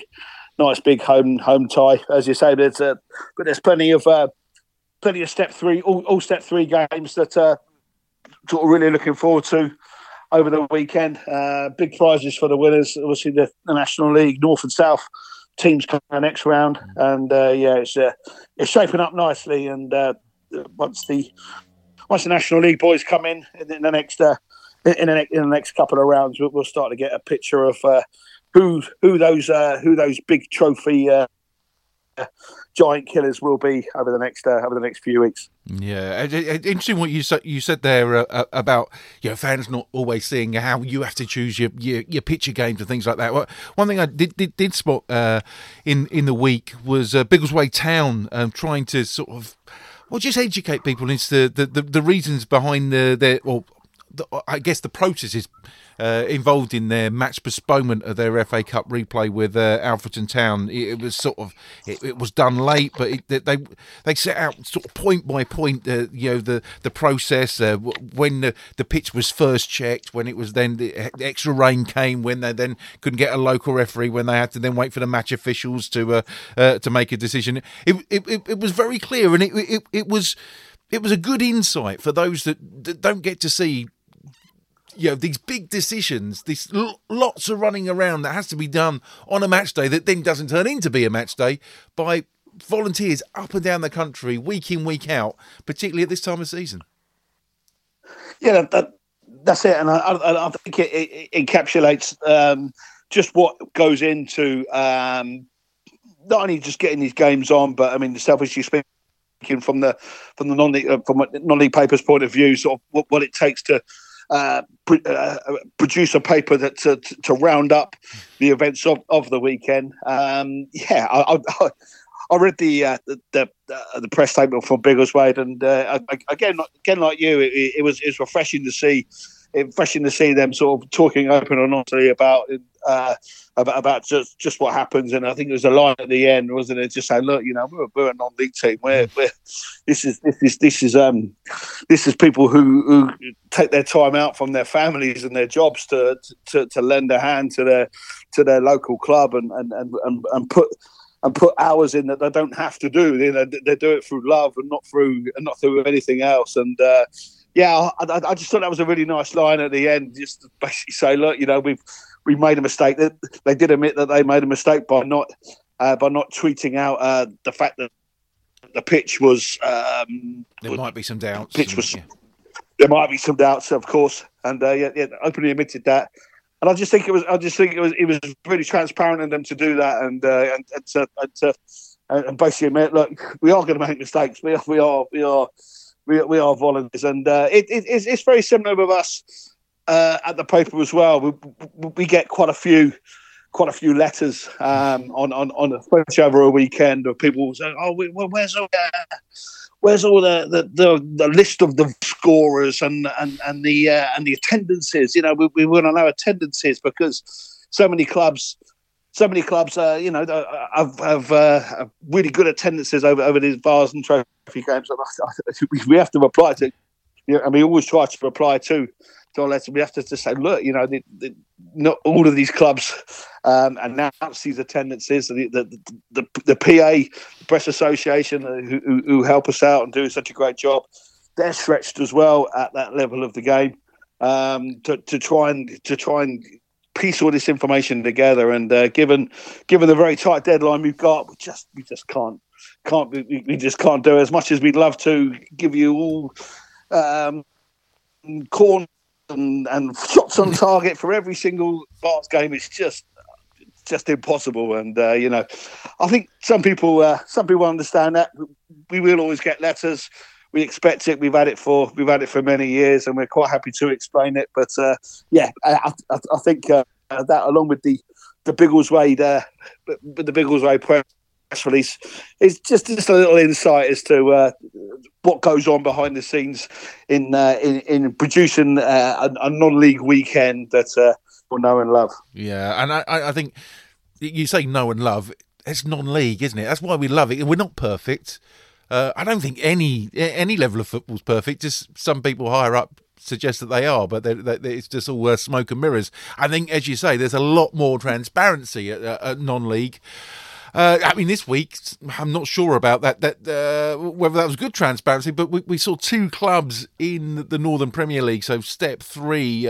home tie, as you say. But there's plenty of Step 3, all Step 3 games that sort of really looking forward to over the weekend. Big prizes for the winners. Obviously, the National League, North and South teams come next round, and it's shaping up nicely. And once the National League boys come in the next couple of rounds, we'll start to get a picture of who those big trophy giant killers will be over the next few weeks. Yeah, interesting what you said there about fans not always seeing how you have to choose your picture games and things like that. One thing I did spot in the week was Biggleswade Town trying to sort of just educate people into the reasons behind I guess the processes involved in their match postponement of their FA Cup replay with Alfreton Town. It was sort of it was done late, but they set out sort of point by point the process when the pitch was first checked, when it was then the extra rain came, when they then couldn't get a local referee, when they had to then wait for the match officials to make a decision. It was very clear, and it was a good insight for those that don't get to see these big decisions, these lots of running around that has to be done on a match day that then doesn't turn into be a match day by volunteers up and down the country, week in, week out, particularly at this time of season. Yeah, that's it, and I think it encapsulates just what goes into not only just getting these games on, but I mean, selfishly speaking, from the non-league paper's point of view, sort of what it takes to produce a paper that to round up the events of the weekend. I read the press statement from Biggleswade, and again like you, it was refreshing to see. Refreshing to see them sort of talking open and honestly about just what happens. And I think there was a line at the end, wasn't it? Just saying, look, we're a non-league team. This is people who take their time out from their families and their jobs to lend a hand to their local club and put hours in that they don't have to do. They do it through love and not through anything else. And I just thought that was a really nice line at the end, just to basically say, look, we've made a mistake. They did admit that they made a mistake by not tweeting out the fact that the pitch was. There might be some doubts. There might be some doubts, of course, and openly admitted that. And I just think it was really transparent in them to do that, and basically admit, look, we are going to make mistakes. We are volunteers, and it's very similar with us at the paper as well. We get quite a few letters on especially over a weekend of people saying, "Oh, where's all the list of the scorers and the attendances?" We want to know attendances because so many clubs. Have really good attendances over these Vase and Trophy games. We have to reply to, and we always try to reply to our letter. We have to just say, look, not all of these clubs announce these attendances. The PA, the Press Association, who help us out and do such a great job, they're stretched as well at that level of the game to try and piece all this information together, and given the very tight deadline we've got, we just can't do it. As much as we'd love to give you all corners and shots on target for every single Barts game, it's just impossible. And I think some people understand that. We will always get letters. We expect it. We've had it for many years, and we're quite happy to explain it. But I think that, along with the Biggleswade press release, is just a little insight as to what goes on behind the scenes in producing a non-league weekend that we'll know and love. Yeah, and I think you say know and love. It's non-league, isn't it? That's why we love it. We're not perfect. I don't think any level of football's perfect. Just some people higher up suggest that they are, but it's just all smoke and mirrors. I think, as you say, there's a lot more transparency at non-league. This week, I'm not sure about that whether that was good transparency, but we saw two clubs in the Northern Premier League, so Step 3.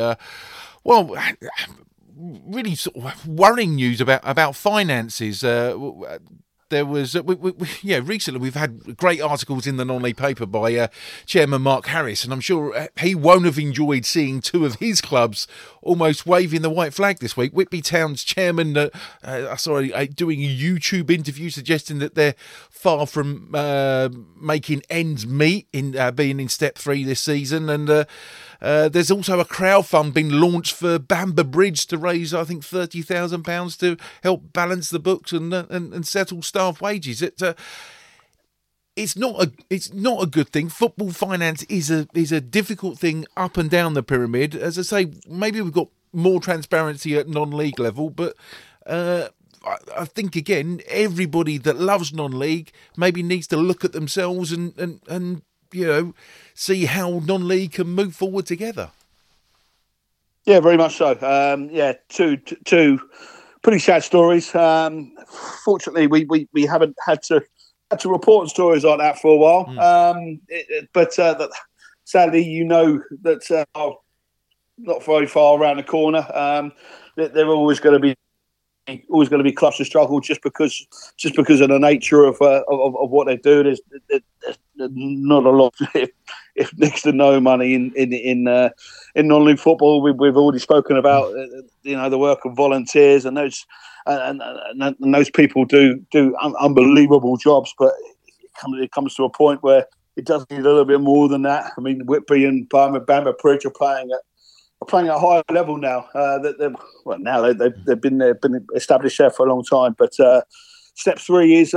Really sort of worrying news about finances. There was, recently we've had great articles in the non-league paper by Chairman Mark Harris, and I'm sure he won't have enjoyed seeing two of his clubs almost waving the white flag this week. Whitby Town's chairman, I saw doing a YouTube interview suggesting that they're far from making ends meet in being in Step 3 this season, and there's also a crowdfund being launched for Bamber Bridge to raise, I think, £30,000 to help balance the books and settle staff wages. It's not a good thing. Football finance is a difficult thing up and down the pyramid. As I say, maybe we've got more transparency at non-league level, but I think again, everybody that loves non-league maybe needs to look at themselves and see how non-league can move forward together. Yeah, very much so. Two pretty sad stories. Fortunately, we haven't had to report stories like that for a while. But sadly, that not very far around the corner. They're always going to be always going to be clubs to struggle just because of the nature of what they do. There's not a lot, if next to no money in non-league football. We've already spoken about the work of volunteers, and those people do unbelievable jobs, but it comes to a point where it does need a little bit more than that. I mean, Whitby and Bamber Bridge are playing at a higher level now. They've been established there for a long time. But step 3 is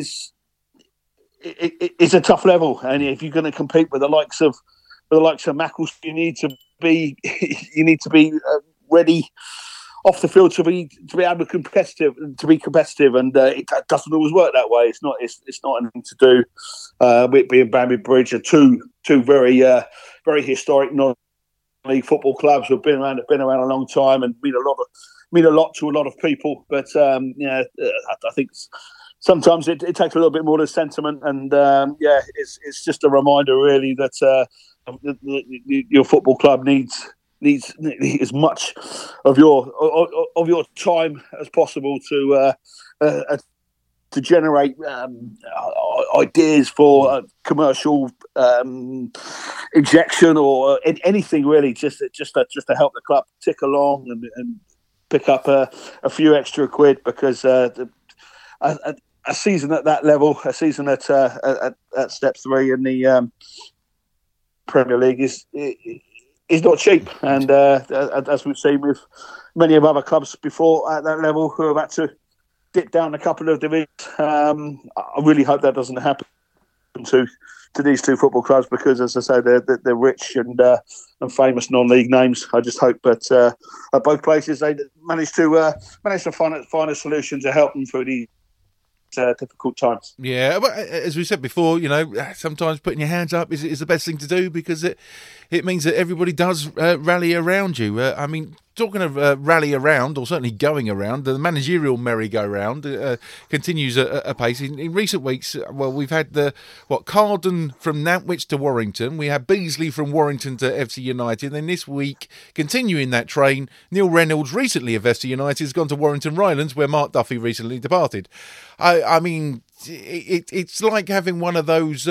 a tough level, and if you're going to compete with the likes of Macclesfield, you need to be ready off the field to be able to be competitive, and it doesn't always work that way. It's not anything to do. Whitby and Bamber Bridge are two very very historic non-league football clubs who've been around a long time and mean a lot to a lot of people. But I think sometimes it takes a little bit more than sentiment, and it's just a reminder really that your football club needs as much of your time as possible to generate ideas for commercial injection or anything really, just to help the club tick along and pick up a few extra quid, because a season at that level, a season at step 3 in the Premier League is not cheap, and as we've seen with many of other clubs before at that level who have had to dip down a couple of divisions, I really hope that doesn't happen to these two football clubs, because, as I say, they're rich and famous non-league names. I just hope that at both places they manage to find a solution to help them through these difficult times. Yeah, but as we said before, sometimes putting your hands up is the best thing to do, because it means that everybody does rally around you. I mean, talking of rally around, or certainly going around, the managerial merry-go-round continues apace. In recent weeks, we've had Carden from Nantwich to Warrington. We had Beasley from Warrington to FC United. Then this week, continuing that train, Neil Reynolds, recently of FC United, has gone to Warrington Rylands, where Mark Duffy recently departed. I mean, it's like having one of those.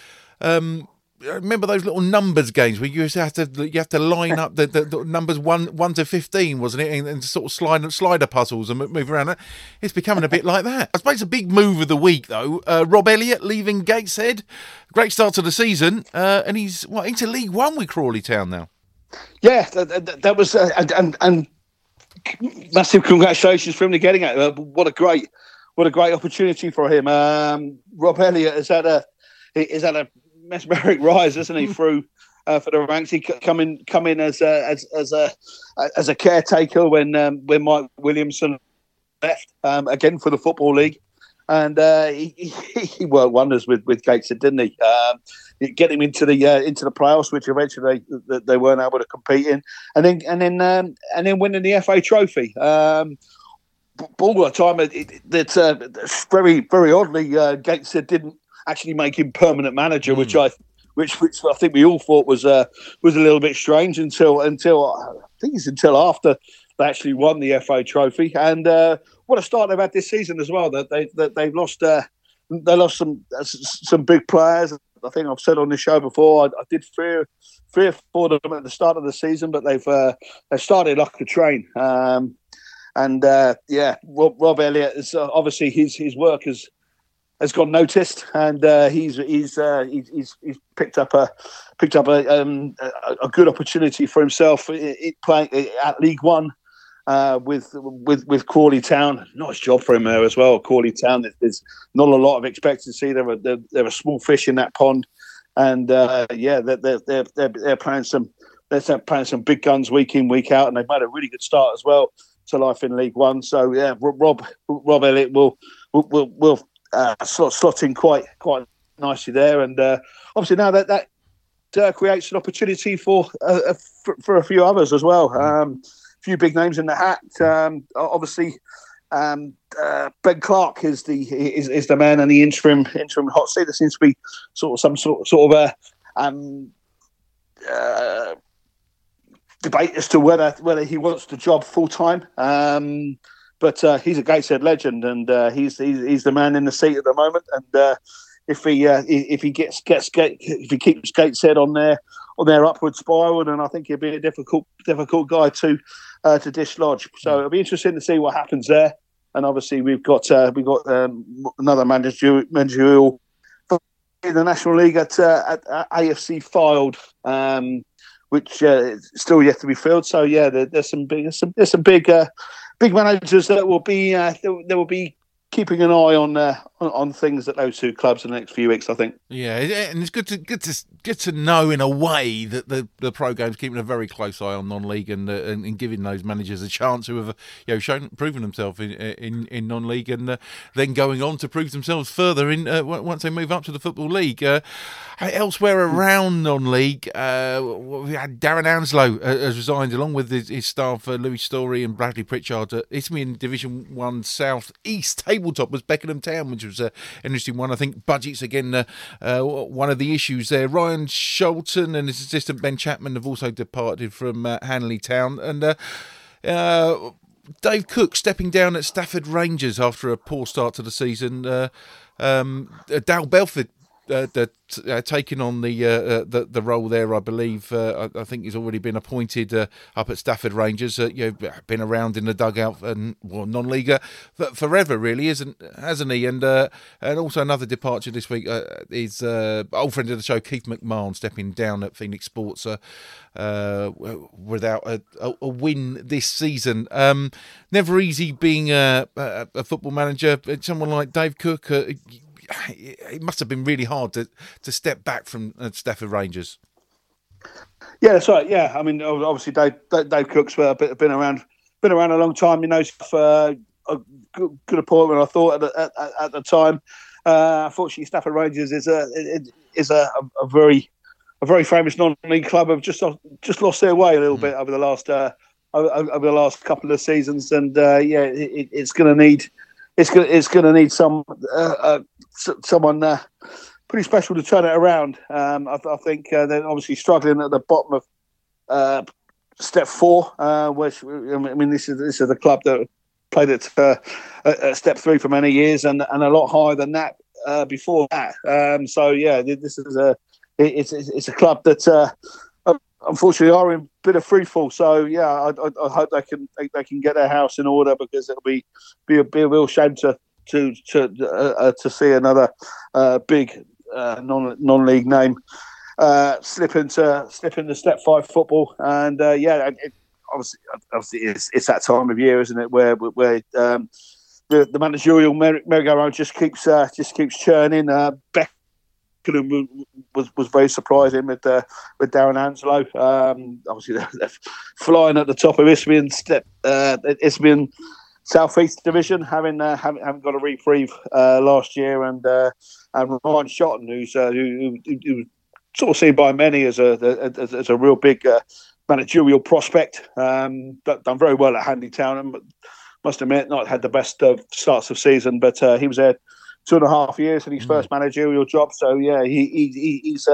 Remember those little numbers games where you have to line up the numbers 1 to 15, wasn't it, and sort of slider puzzles and move around. It's becoming a bit like that. I suppose a big move of the week though, Rob Elliott leaving Gateshead. Great start to the season, and he's into League One with Crawley Town now. Yeah, that was and massive congratulations for him to getting it. What a great opportunity for him. Rob Elliott has had a mesmeric rise, isn't he, through for the ranks? He come in as a caretaker when Mike Williamson left again for the Football League, and he worked wonders with Gateshead, didn't he? Get him into the playoffs, which eventually they weren't able to compete in, and then winning the FA Trophy. All the time, that's very very oddly, Gateshead didn't actually make him permanent manager, which I think we all thought was a little bit strange until I think it's until after they actually won the FA Trophy. And what a start they've had this season as well. That they've lost some big players. I think I've said on the show before, I did fear for them at the start of the season, but they've started like a train. Rob Elliott is obviously his work has gone noticed, and he's picked up a good opportunity for himself playing at League One with Crawley Town. Nice job for him there as well. Crawley Town, there's not a lot of expectancy. They're a small fish in that pond, and they're playing some big guns week in, week out, and they've made a really good start as well to life in League One. So yeah, Rob Elliott will slot in quite nicely there, and obviously now that creates an opportunity for a few others as well. A few big names in the hat. Obviously, Ben Clark is the man in the interim hot seat. There seems to be some sort of debate as to whether he wants the job full time. But he's a Gateshead legend, and he's the man in the seat at the moment. And if he keeps Gateshead on their upward spiral, then I think he'll be a difficult guy to dislodge. So it'll be interesting to see what happens there. And obviously we've got another managerial in the National League at AFC Fylde, which is still yet to be filled. So yeah, there's some big managers that will be keeping an eye on things at those two clubs in the next few weeks, I think. Yeah, and it's good to know in a way that the programme's keeping a very close eye on non-league and giving those managers a chance who have proven themselves in non-league and then going on to prove themselves further in once they move up to the Football League. Elsewhere around non-league, we had Darren Anslow has resigned along with his staff, Louis Story and Bradley Pritchard. Isthmian Division 1 South East tabletop was Beckenham Town, which was an interesting one. I think budgets again one of the issues there. Ryan Sholton and his assistant Ben Chapman have also departed from Hanley Town, and Dave Cook stepping down at Stafford Rangers after a poor start to the season. Dal Belford taking on the role there, I believe. I think he's already been appointed up at Stafford Rangers. Been around in the dugout and non-leaguer forever, really, hasn't he? And also another departure this week is old friend of the show, Keith McMahon, stepping down at Phoenix Sports without a win this season. Never easy being a football manager. Someone like Dave Cook. It must have been really hard to step back from Stafford Rangers. Yeah, that's right. Yeah, I mean, obviously Dave Cook's been around a long time. You know, a good appointment, I thought at the time. Unfortunately, Stafford Rangers is a very famous non-league club. Have just lost their way a little bit over the last couple of seasons, and it's going to need. It's going to need someone pretty special to turn it around. I think they're obviously struggling at the bottom of Step 4, which I mean this is the club that played at Step 3 for many years and a lot higher than that before that. This is it's a club that unfortunately are in a bit of free fall. So yeah, I hope they can get their house in order, because it'll be a real shame to see another big non-league name slip into Step 5 football. And obviously it's that time of year, isn't it, where the managerial merry-go-round just keeps churning. Beckenham was very surprising with Darren Anslow. Obviously, they're flying at the top of Isthmian South East Division, having got a reprieve last year, and Ryan Shotton, who sort of seen by many as a real big managerial prospect, done very well at Hanley Town, and must admit not had the best starts of season, but he was there 2.5 years in his first managerial job. So yeah, he's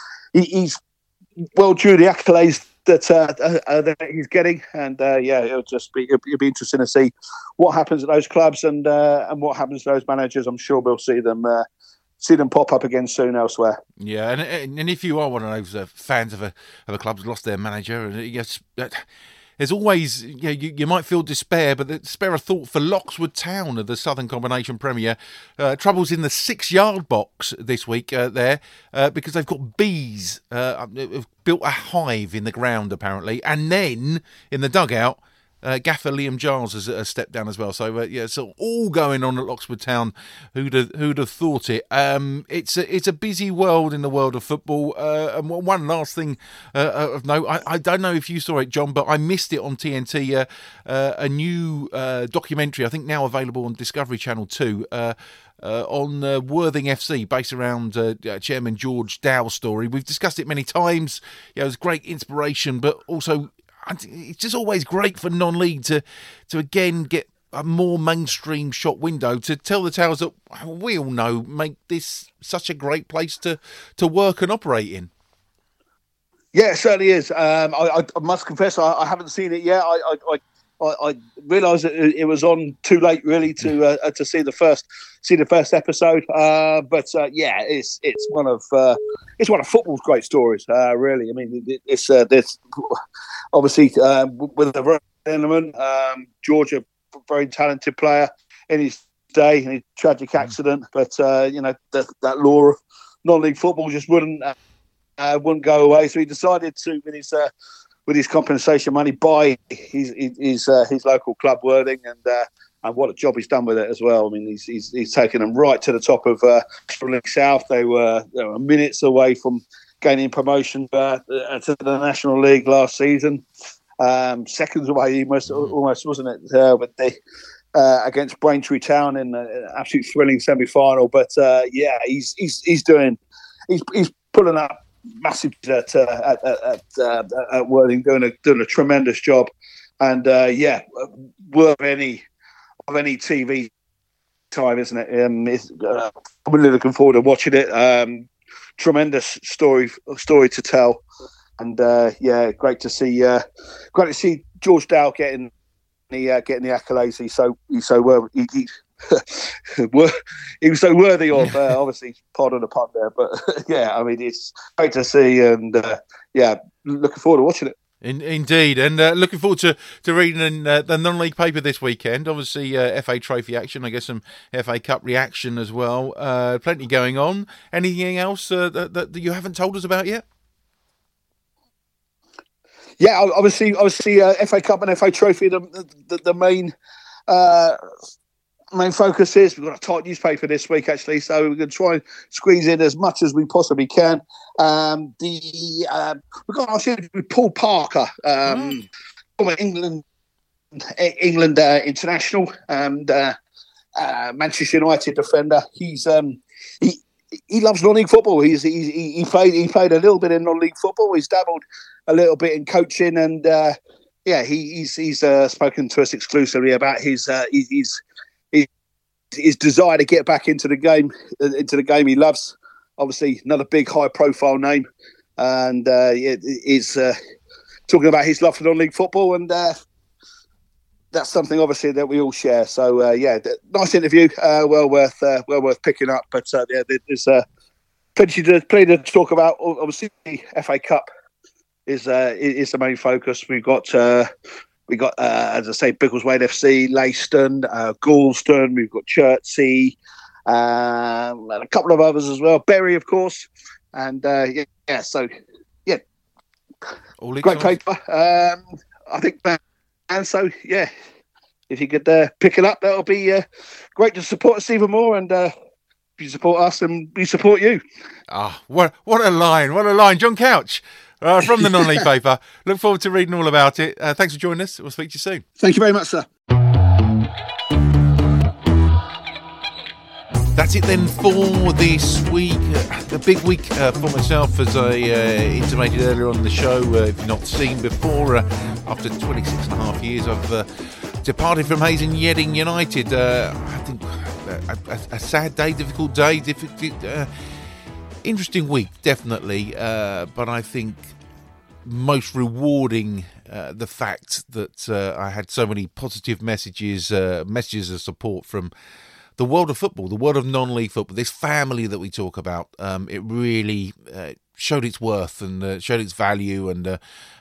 well due the accolades that he's getting, and it'll be interesting to see what happens at those clubs and what happens to those managers. I'm sure we'll see them pop up again soon elsewhere. Yeah, and if you are one of those fans of a club that's lost their manager, and yes. There's always, you might feel despair, but spare a thought for Loxwood Town of the Southern Combination Premier. Troubles in the 6-yard box this week there because they've got bees. Have built a hive in the ground, apparently. And then, in the dugout, Gaffer Liam Giles has stepped down as well. So, so all going on at Loxwood Town. Who'd have thought it? It's a busy world in the world of football. And one last thing of note, I don't know if you saw it, John, but I missed it on TNT. A new documentary, I think now available on Discovery Channel 2, on Worthing FC, based around Chairman George Dow's story. We've discussed it many times. It was great inspiration, but also it's just always great for non-league to again get a more mainstream shop window to tell the tales that we all know make this such a great place to work and operate in. Yeah, it certainly is. I must confess, I haven't seen it yet. I realised that it was on too late, really, to see the first episode. But it's one of football's great stories. Really, I mean, it's obviously with the element. George, a very talented player in his day, in a tragic accident. But that law of non-league football just wouldn't go away. So he decided to, with his compensation money, buy his local club, Worthing, and what a job he's done with it as well. I mean, he's taken them right to the top of League South. They were minutes away from gaining promotion to the National League last season. Seconds away, almost wasn't it? With the against Braintree Town in an absolute thrilling semi-final. But he's pulling up massive at Worthing, doing a tremendous job, and worth any TV time, isn't it? I'm really looking forward to watching it. Tremendous story to tell, and great to see George Dale getting the accolades he was so worthy of. Obviously, pardon the pun there, but I mean, it's great to see, and looking forward to watching it. Indeed, and looking forward to reading the non-league paper this weekend. Obviously, FA Trophy action, I guess some FA Cup reaction as well. Plenty going on. Anything else that you haven't told us about yet? Yeah, obviously, FA Cup and FA Trophy, the main focus is. We've got a tight newspaper this week, actually, so we're going to try and squeeze in as much as we possibly can. We've got our show with Paul Parker, former England international and Manchester United defender. He loves non-league football. He played a little bit in non-league football. He's dabbled a little bit in coaching, and he's spoken to us exclusively about his desire to get back into the game he loves. Obviously, another big, high-profile name, and he's talking about his love for non-league football, and that's something obviously that we all share. So nice interview, well worth picking up. But there's plenty to talk about. Obviously, FA Cup is the main focus. We've got as I say, Biggleswade FC, Leiston, Galston. We've got Chertsey, and a couple of others as well. Bury, of course, and So all great paper. I think. And so, if you could pick it up, that'll be great to support us even more. And if you support us, and we support you. What a line. John Couch from the non-league paper. Look forward to reading all about it. Thanks for joining us. We'll speak to you soon. Thank you very much, sir. That's it then for this week. A big week for myself, as I intimated earlier on the show. If you've not seen before, after 26 and a half years, I've departed from Hayes and Yeading United. I think a sad day, difficult day, interesting week, definitely. But I think most rewarding the fact that I had so many positive messages of support from the world of football, the world of non-league football, this family that we talk about. It really showed its worth and showed its value, and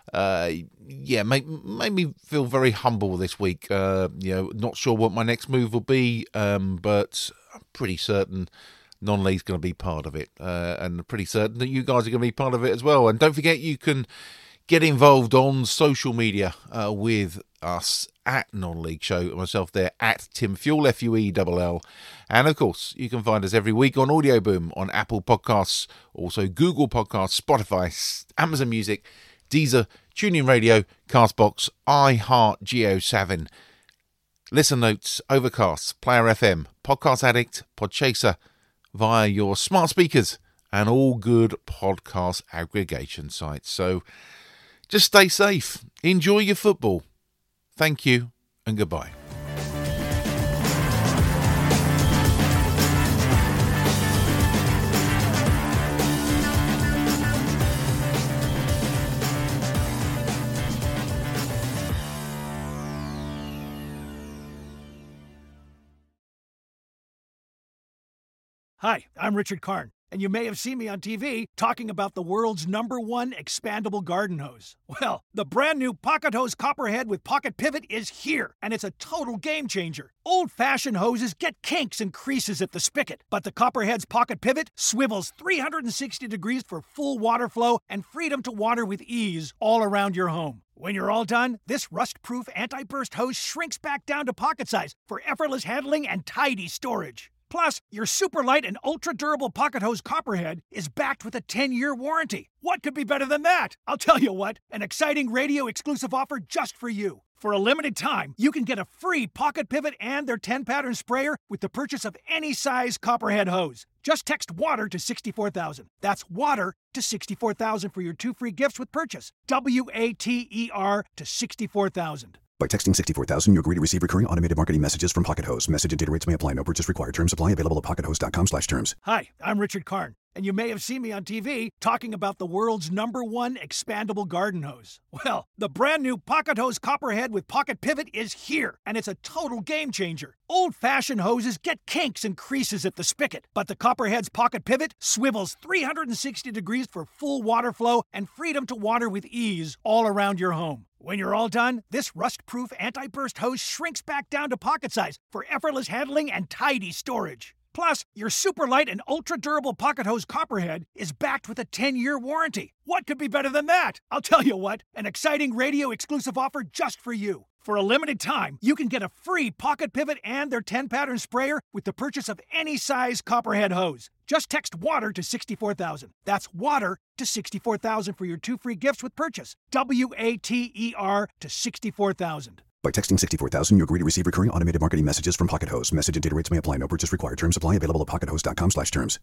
made me feel very humble this week. Not sure what my next move will be, but I'm pretty certain non-league's going to be part of it, and pretty certain that you guys are going to be part of it as well. And don't forget, you can get involved on social media with us at Non-League Show, myself there at Tim Fuel, FUELL. And of course, you can find us every week on Audio Boom, on Apple Podcasts, also Google Podcasts, Spotify, Amazon Music, Deezer, TuneIn Radio, Castbox, iHeart, Geo7, Listen Notes, Overcast, Player FM, Podcast Addict, Podchaser, via your smart speakers and all good podcast aggregation sites. So just stay safe, enjoy your football. Thank you and goodbye. Hi, I'm Richard Karn, and you may have seen me on TV talking about the world's #1 expandable garden hose. Well, the brand new Pocket Hose Copperhead with Pocket Pivot is here, and it's a total game changer. Old-fashioned hoses get kinks and creases at the spigot, but the Copperhead's Pocket Pivot swivels 360 degrees for full water flow and freedom to water with ease all around your home. When you're all done, this rust-proof anti-burst hose shrinks back down to pocket size for effortless handling and tidy storage. Plus, your super light and ultra-durable Pocket Hose Copperhead is backed with a 10-year warranty. What could be better than that? I'll tell you what, an exciting radio-exclusive offer just for you. For a limited time, you can get a free Pocket Pivot and their 10-pattern sprayer with the purchase of any size Copperhead hose. Just text WATER to 64,000. That's WATER to 64,000 for your 2 free gifts with purchase. WATER to 64,000. By texting 64,000, you agree to receive recurring automated marketing messages from Pocket Hose. Message and data rates may apply. No purchase required. Terms apply. Available at pockethose.com/terms. Hi, I'm Richard Karn, and you may have seen me on TV talking about the world's #1 expandable garden hose. Well, the brand new Pocket Hose Copperhead with Pocket Pivot is here, and it's a total game changer. Old-fashioned hoses get kinks and creases at the spigot, but the Copperhead's Pocket Pivot swivels 360 degrees for full water flow and freedom to water with ease all around your home. When you're all done, this rust-proof anti-burst hose shrinks back down to pocket size for effortless handling and tidy storage. Plus, your super light and ultra-durable Pocket Hose Copperhead is backed with a 10-year warranty. What could be better than that? I'll tell you what, an exciting radio-exclusive offer just for you. For a limited time, you can get a free Pocket Pivot and their 10-pattern sprayer with the purchase of any size Copperhead hose. Just text WATER to 64,000. That's WATER to 64,000 for your 2 free gifts with purchase. WATER to 64,000. By texting 64,000, you agree to receive recurring automated marketing messages from Pocket Hose. Message and data rates may apply. No purchase required. Terms apply. Available at pockethose.com/terms.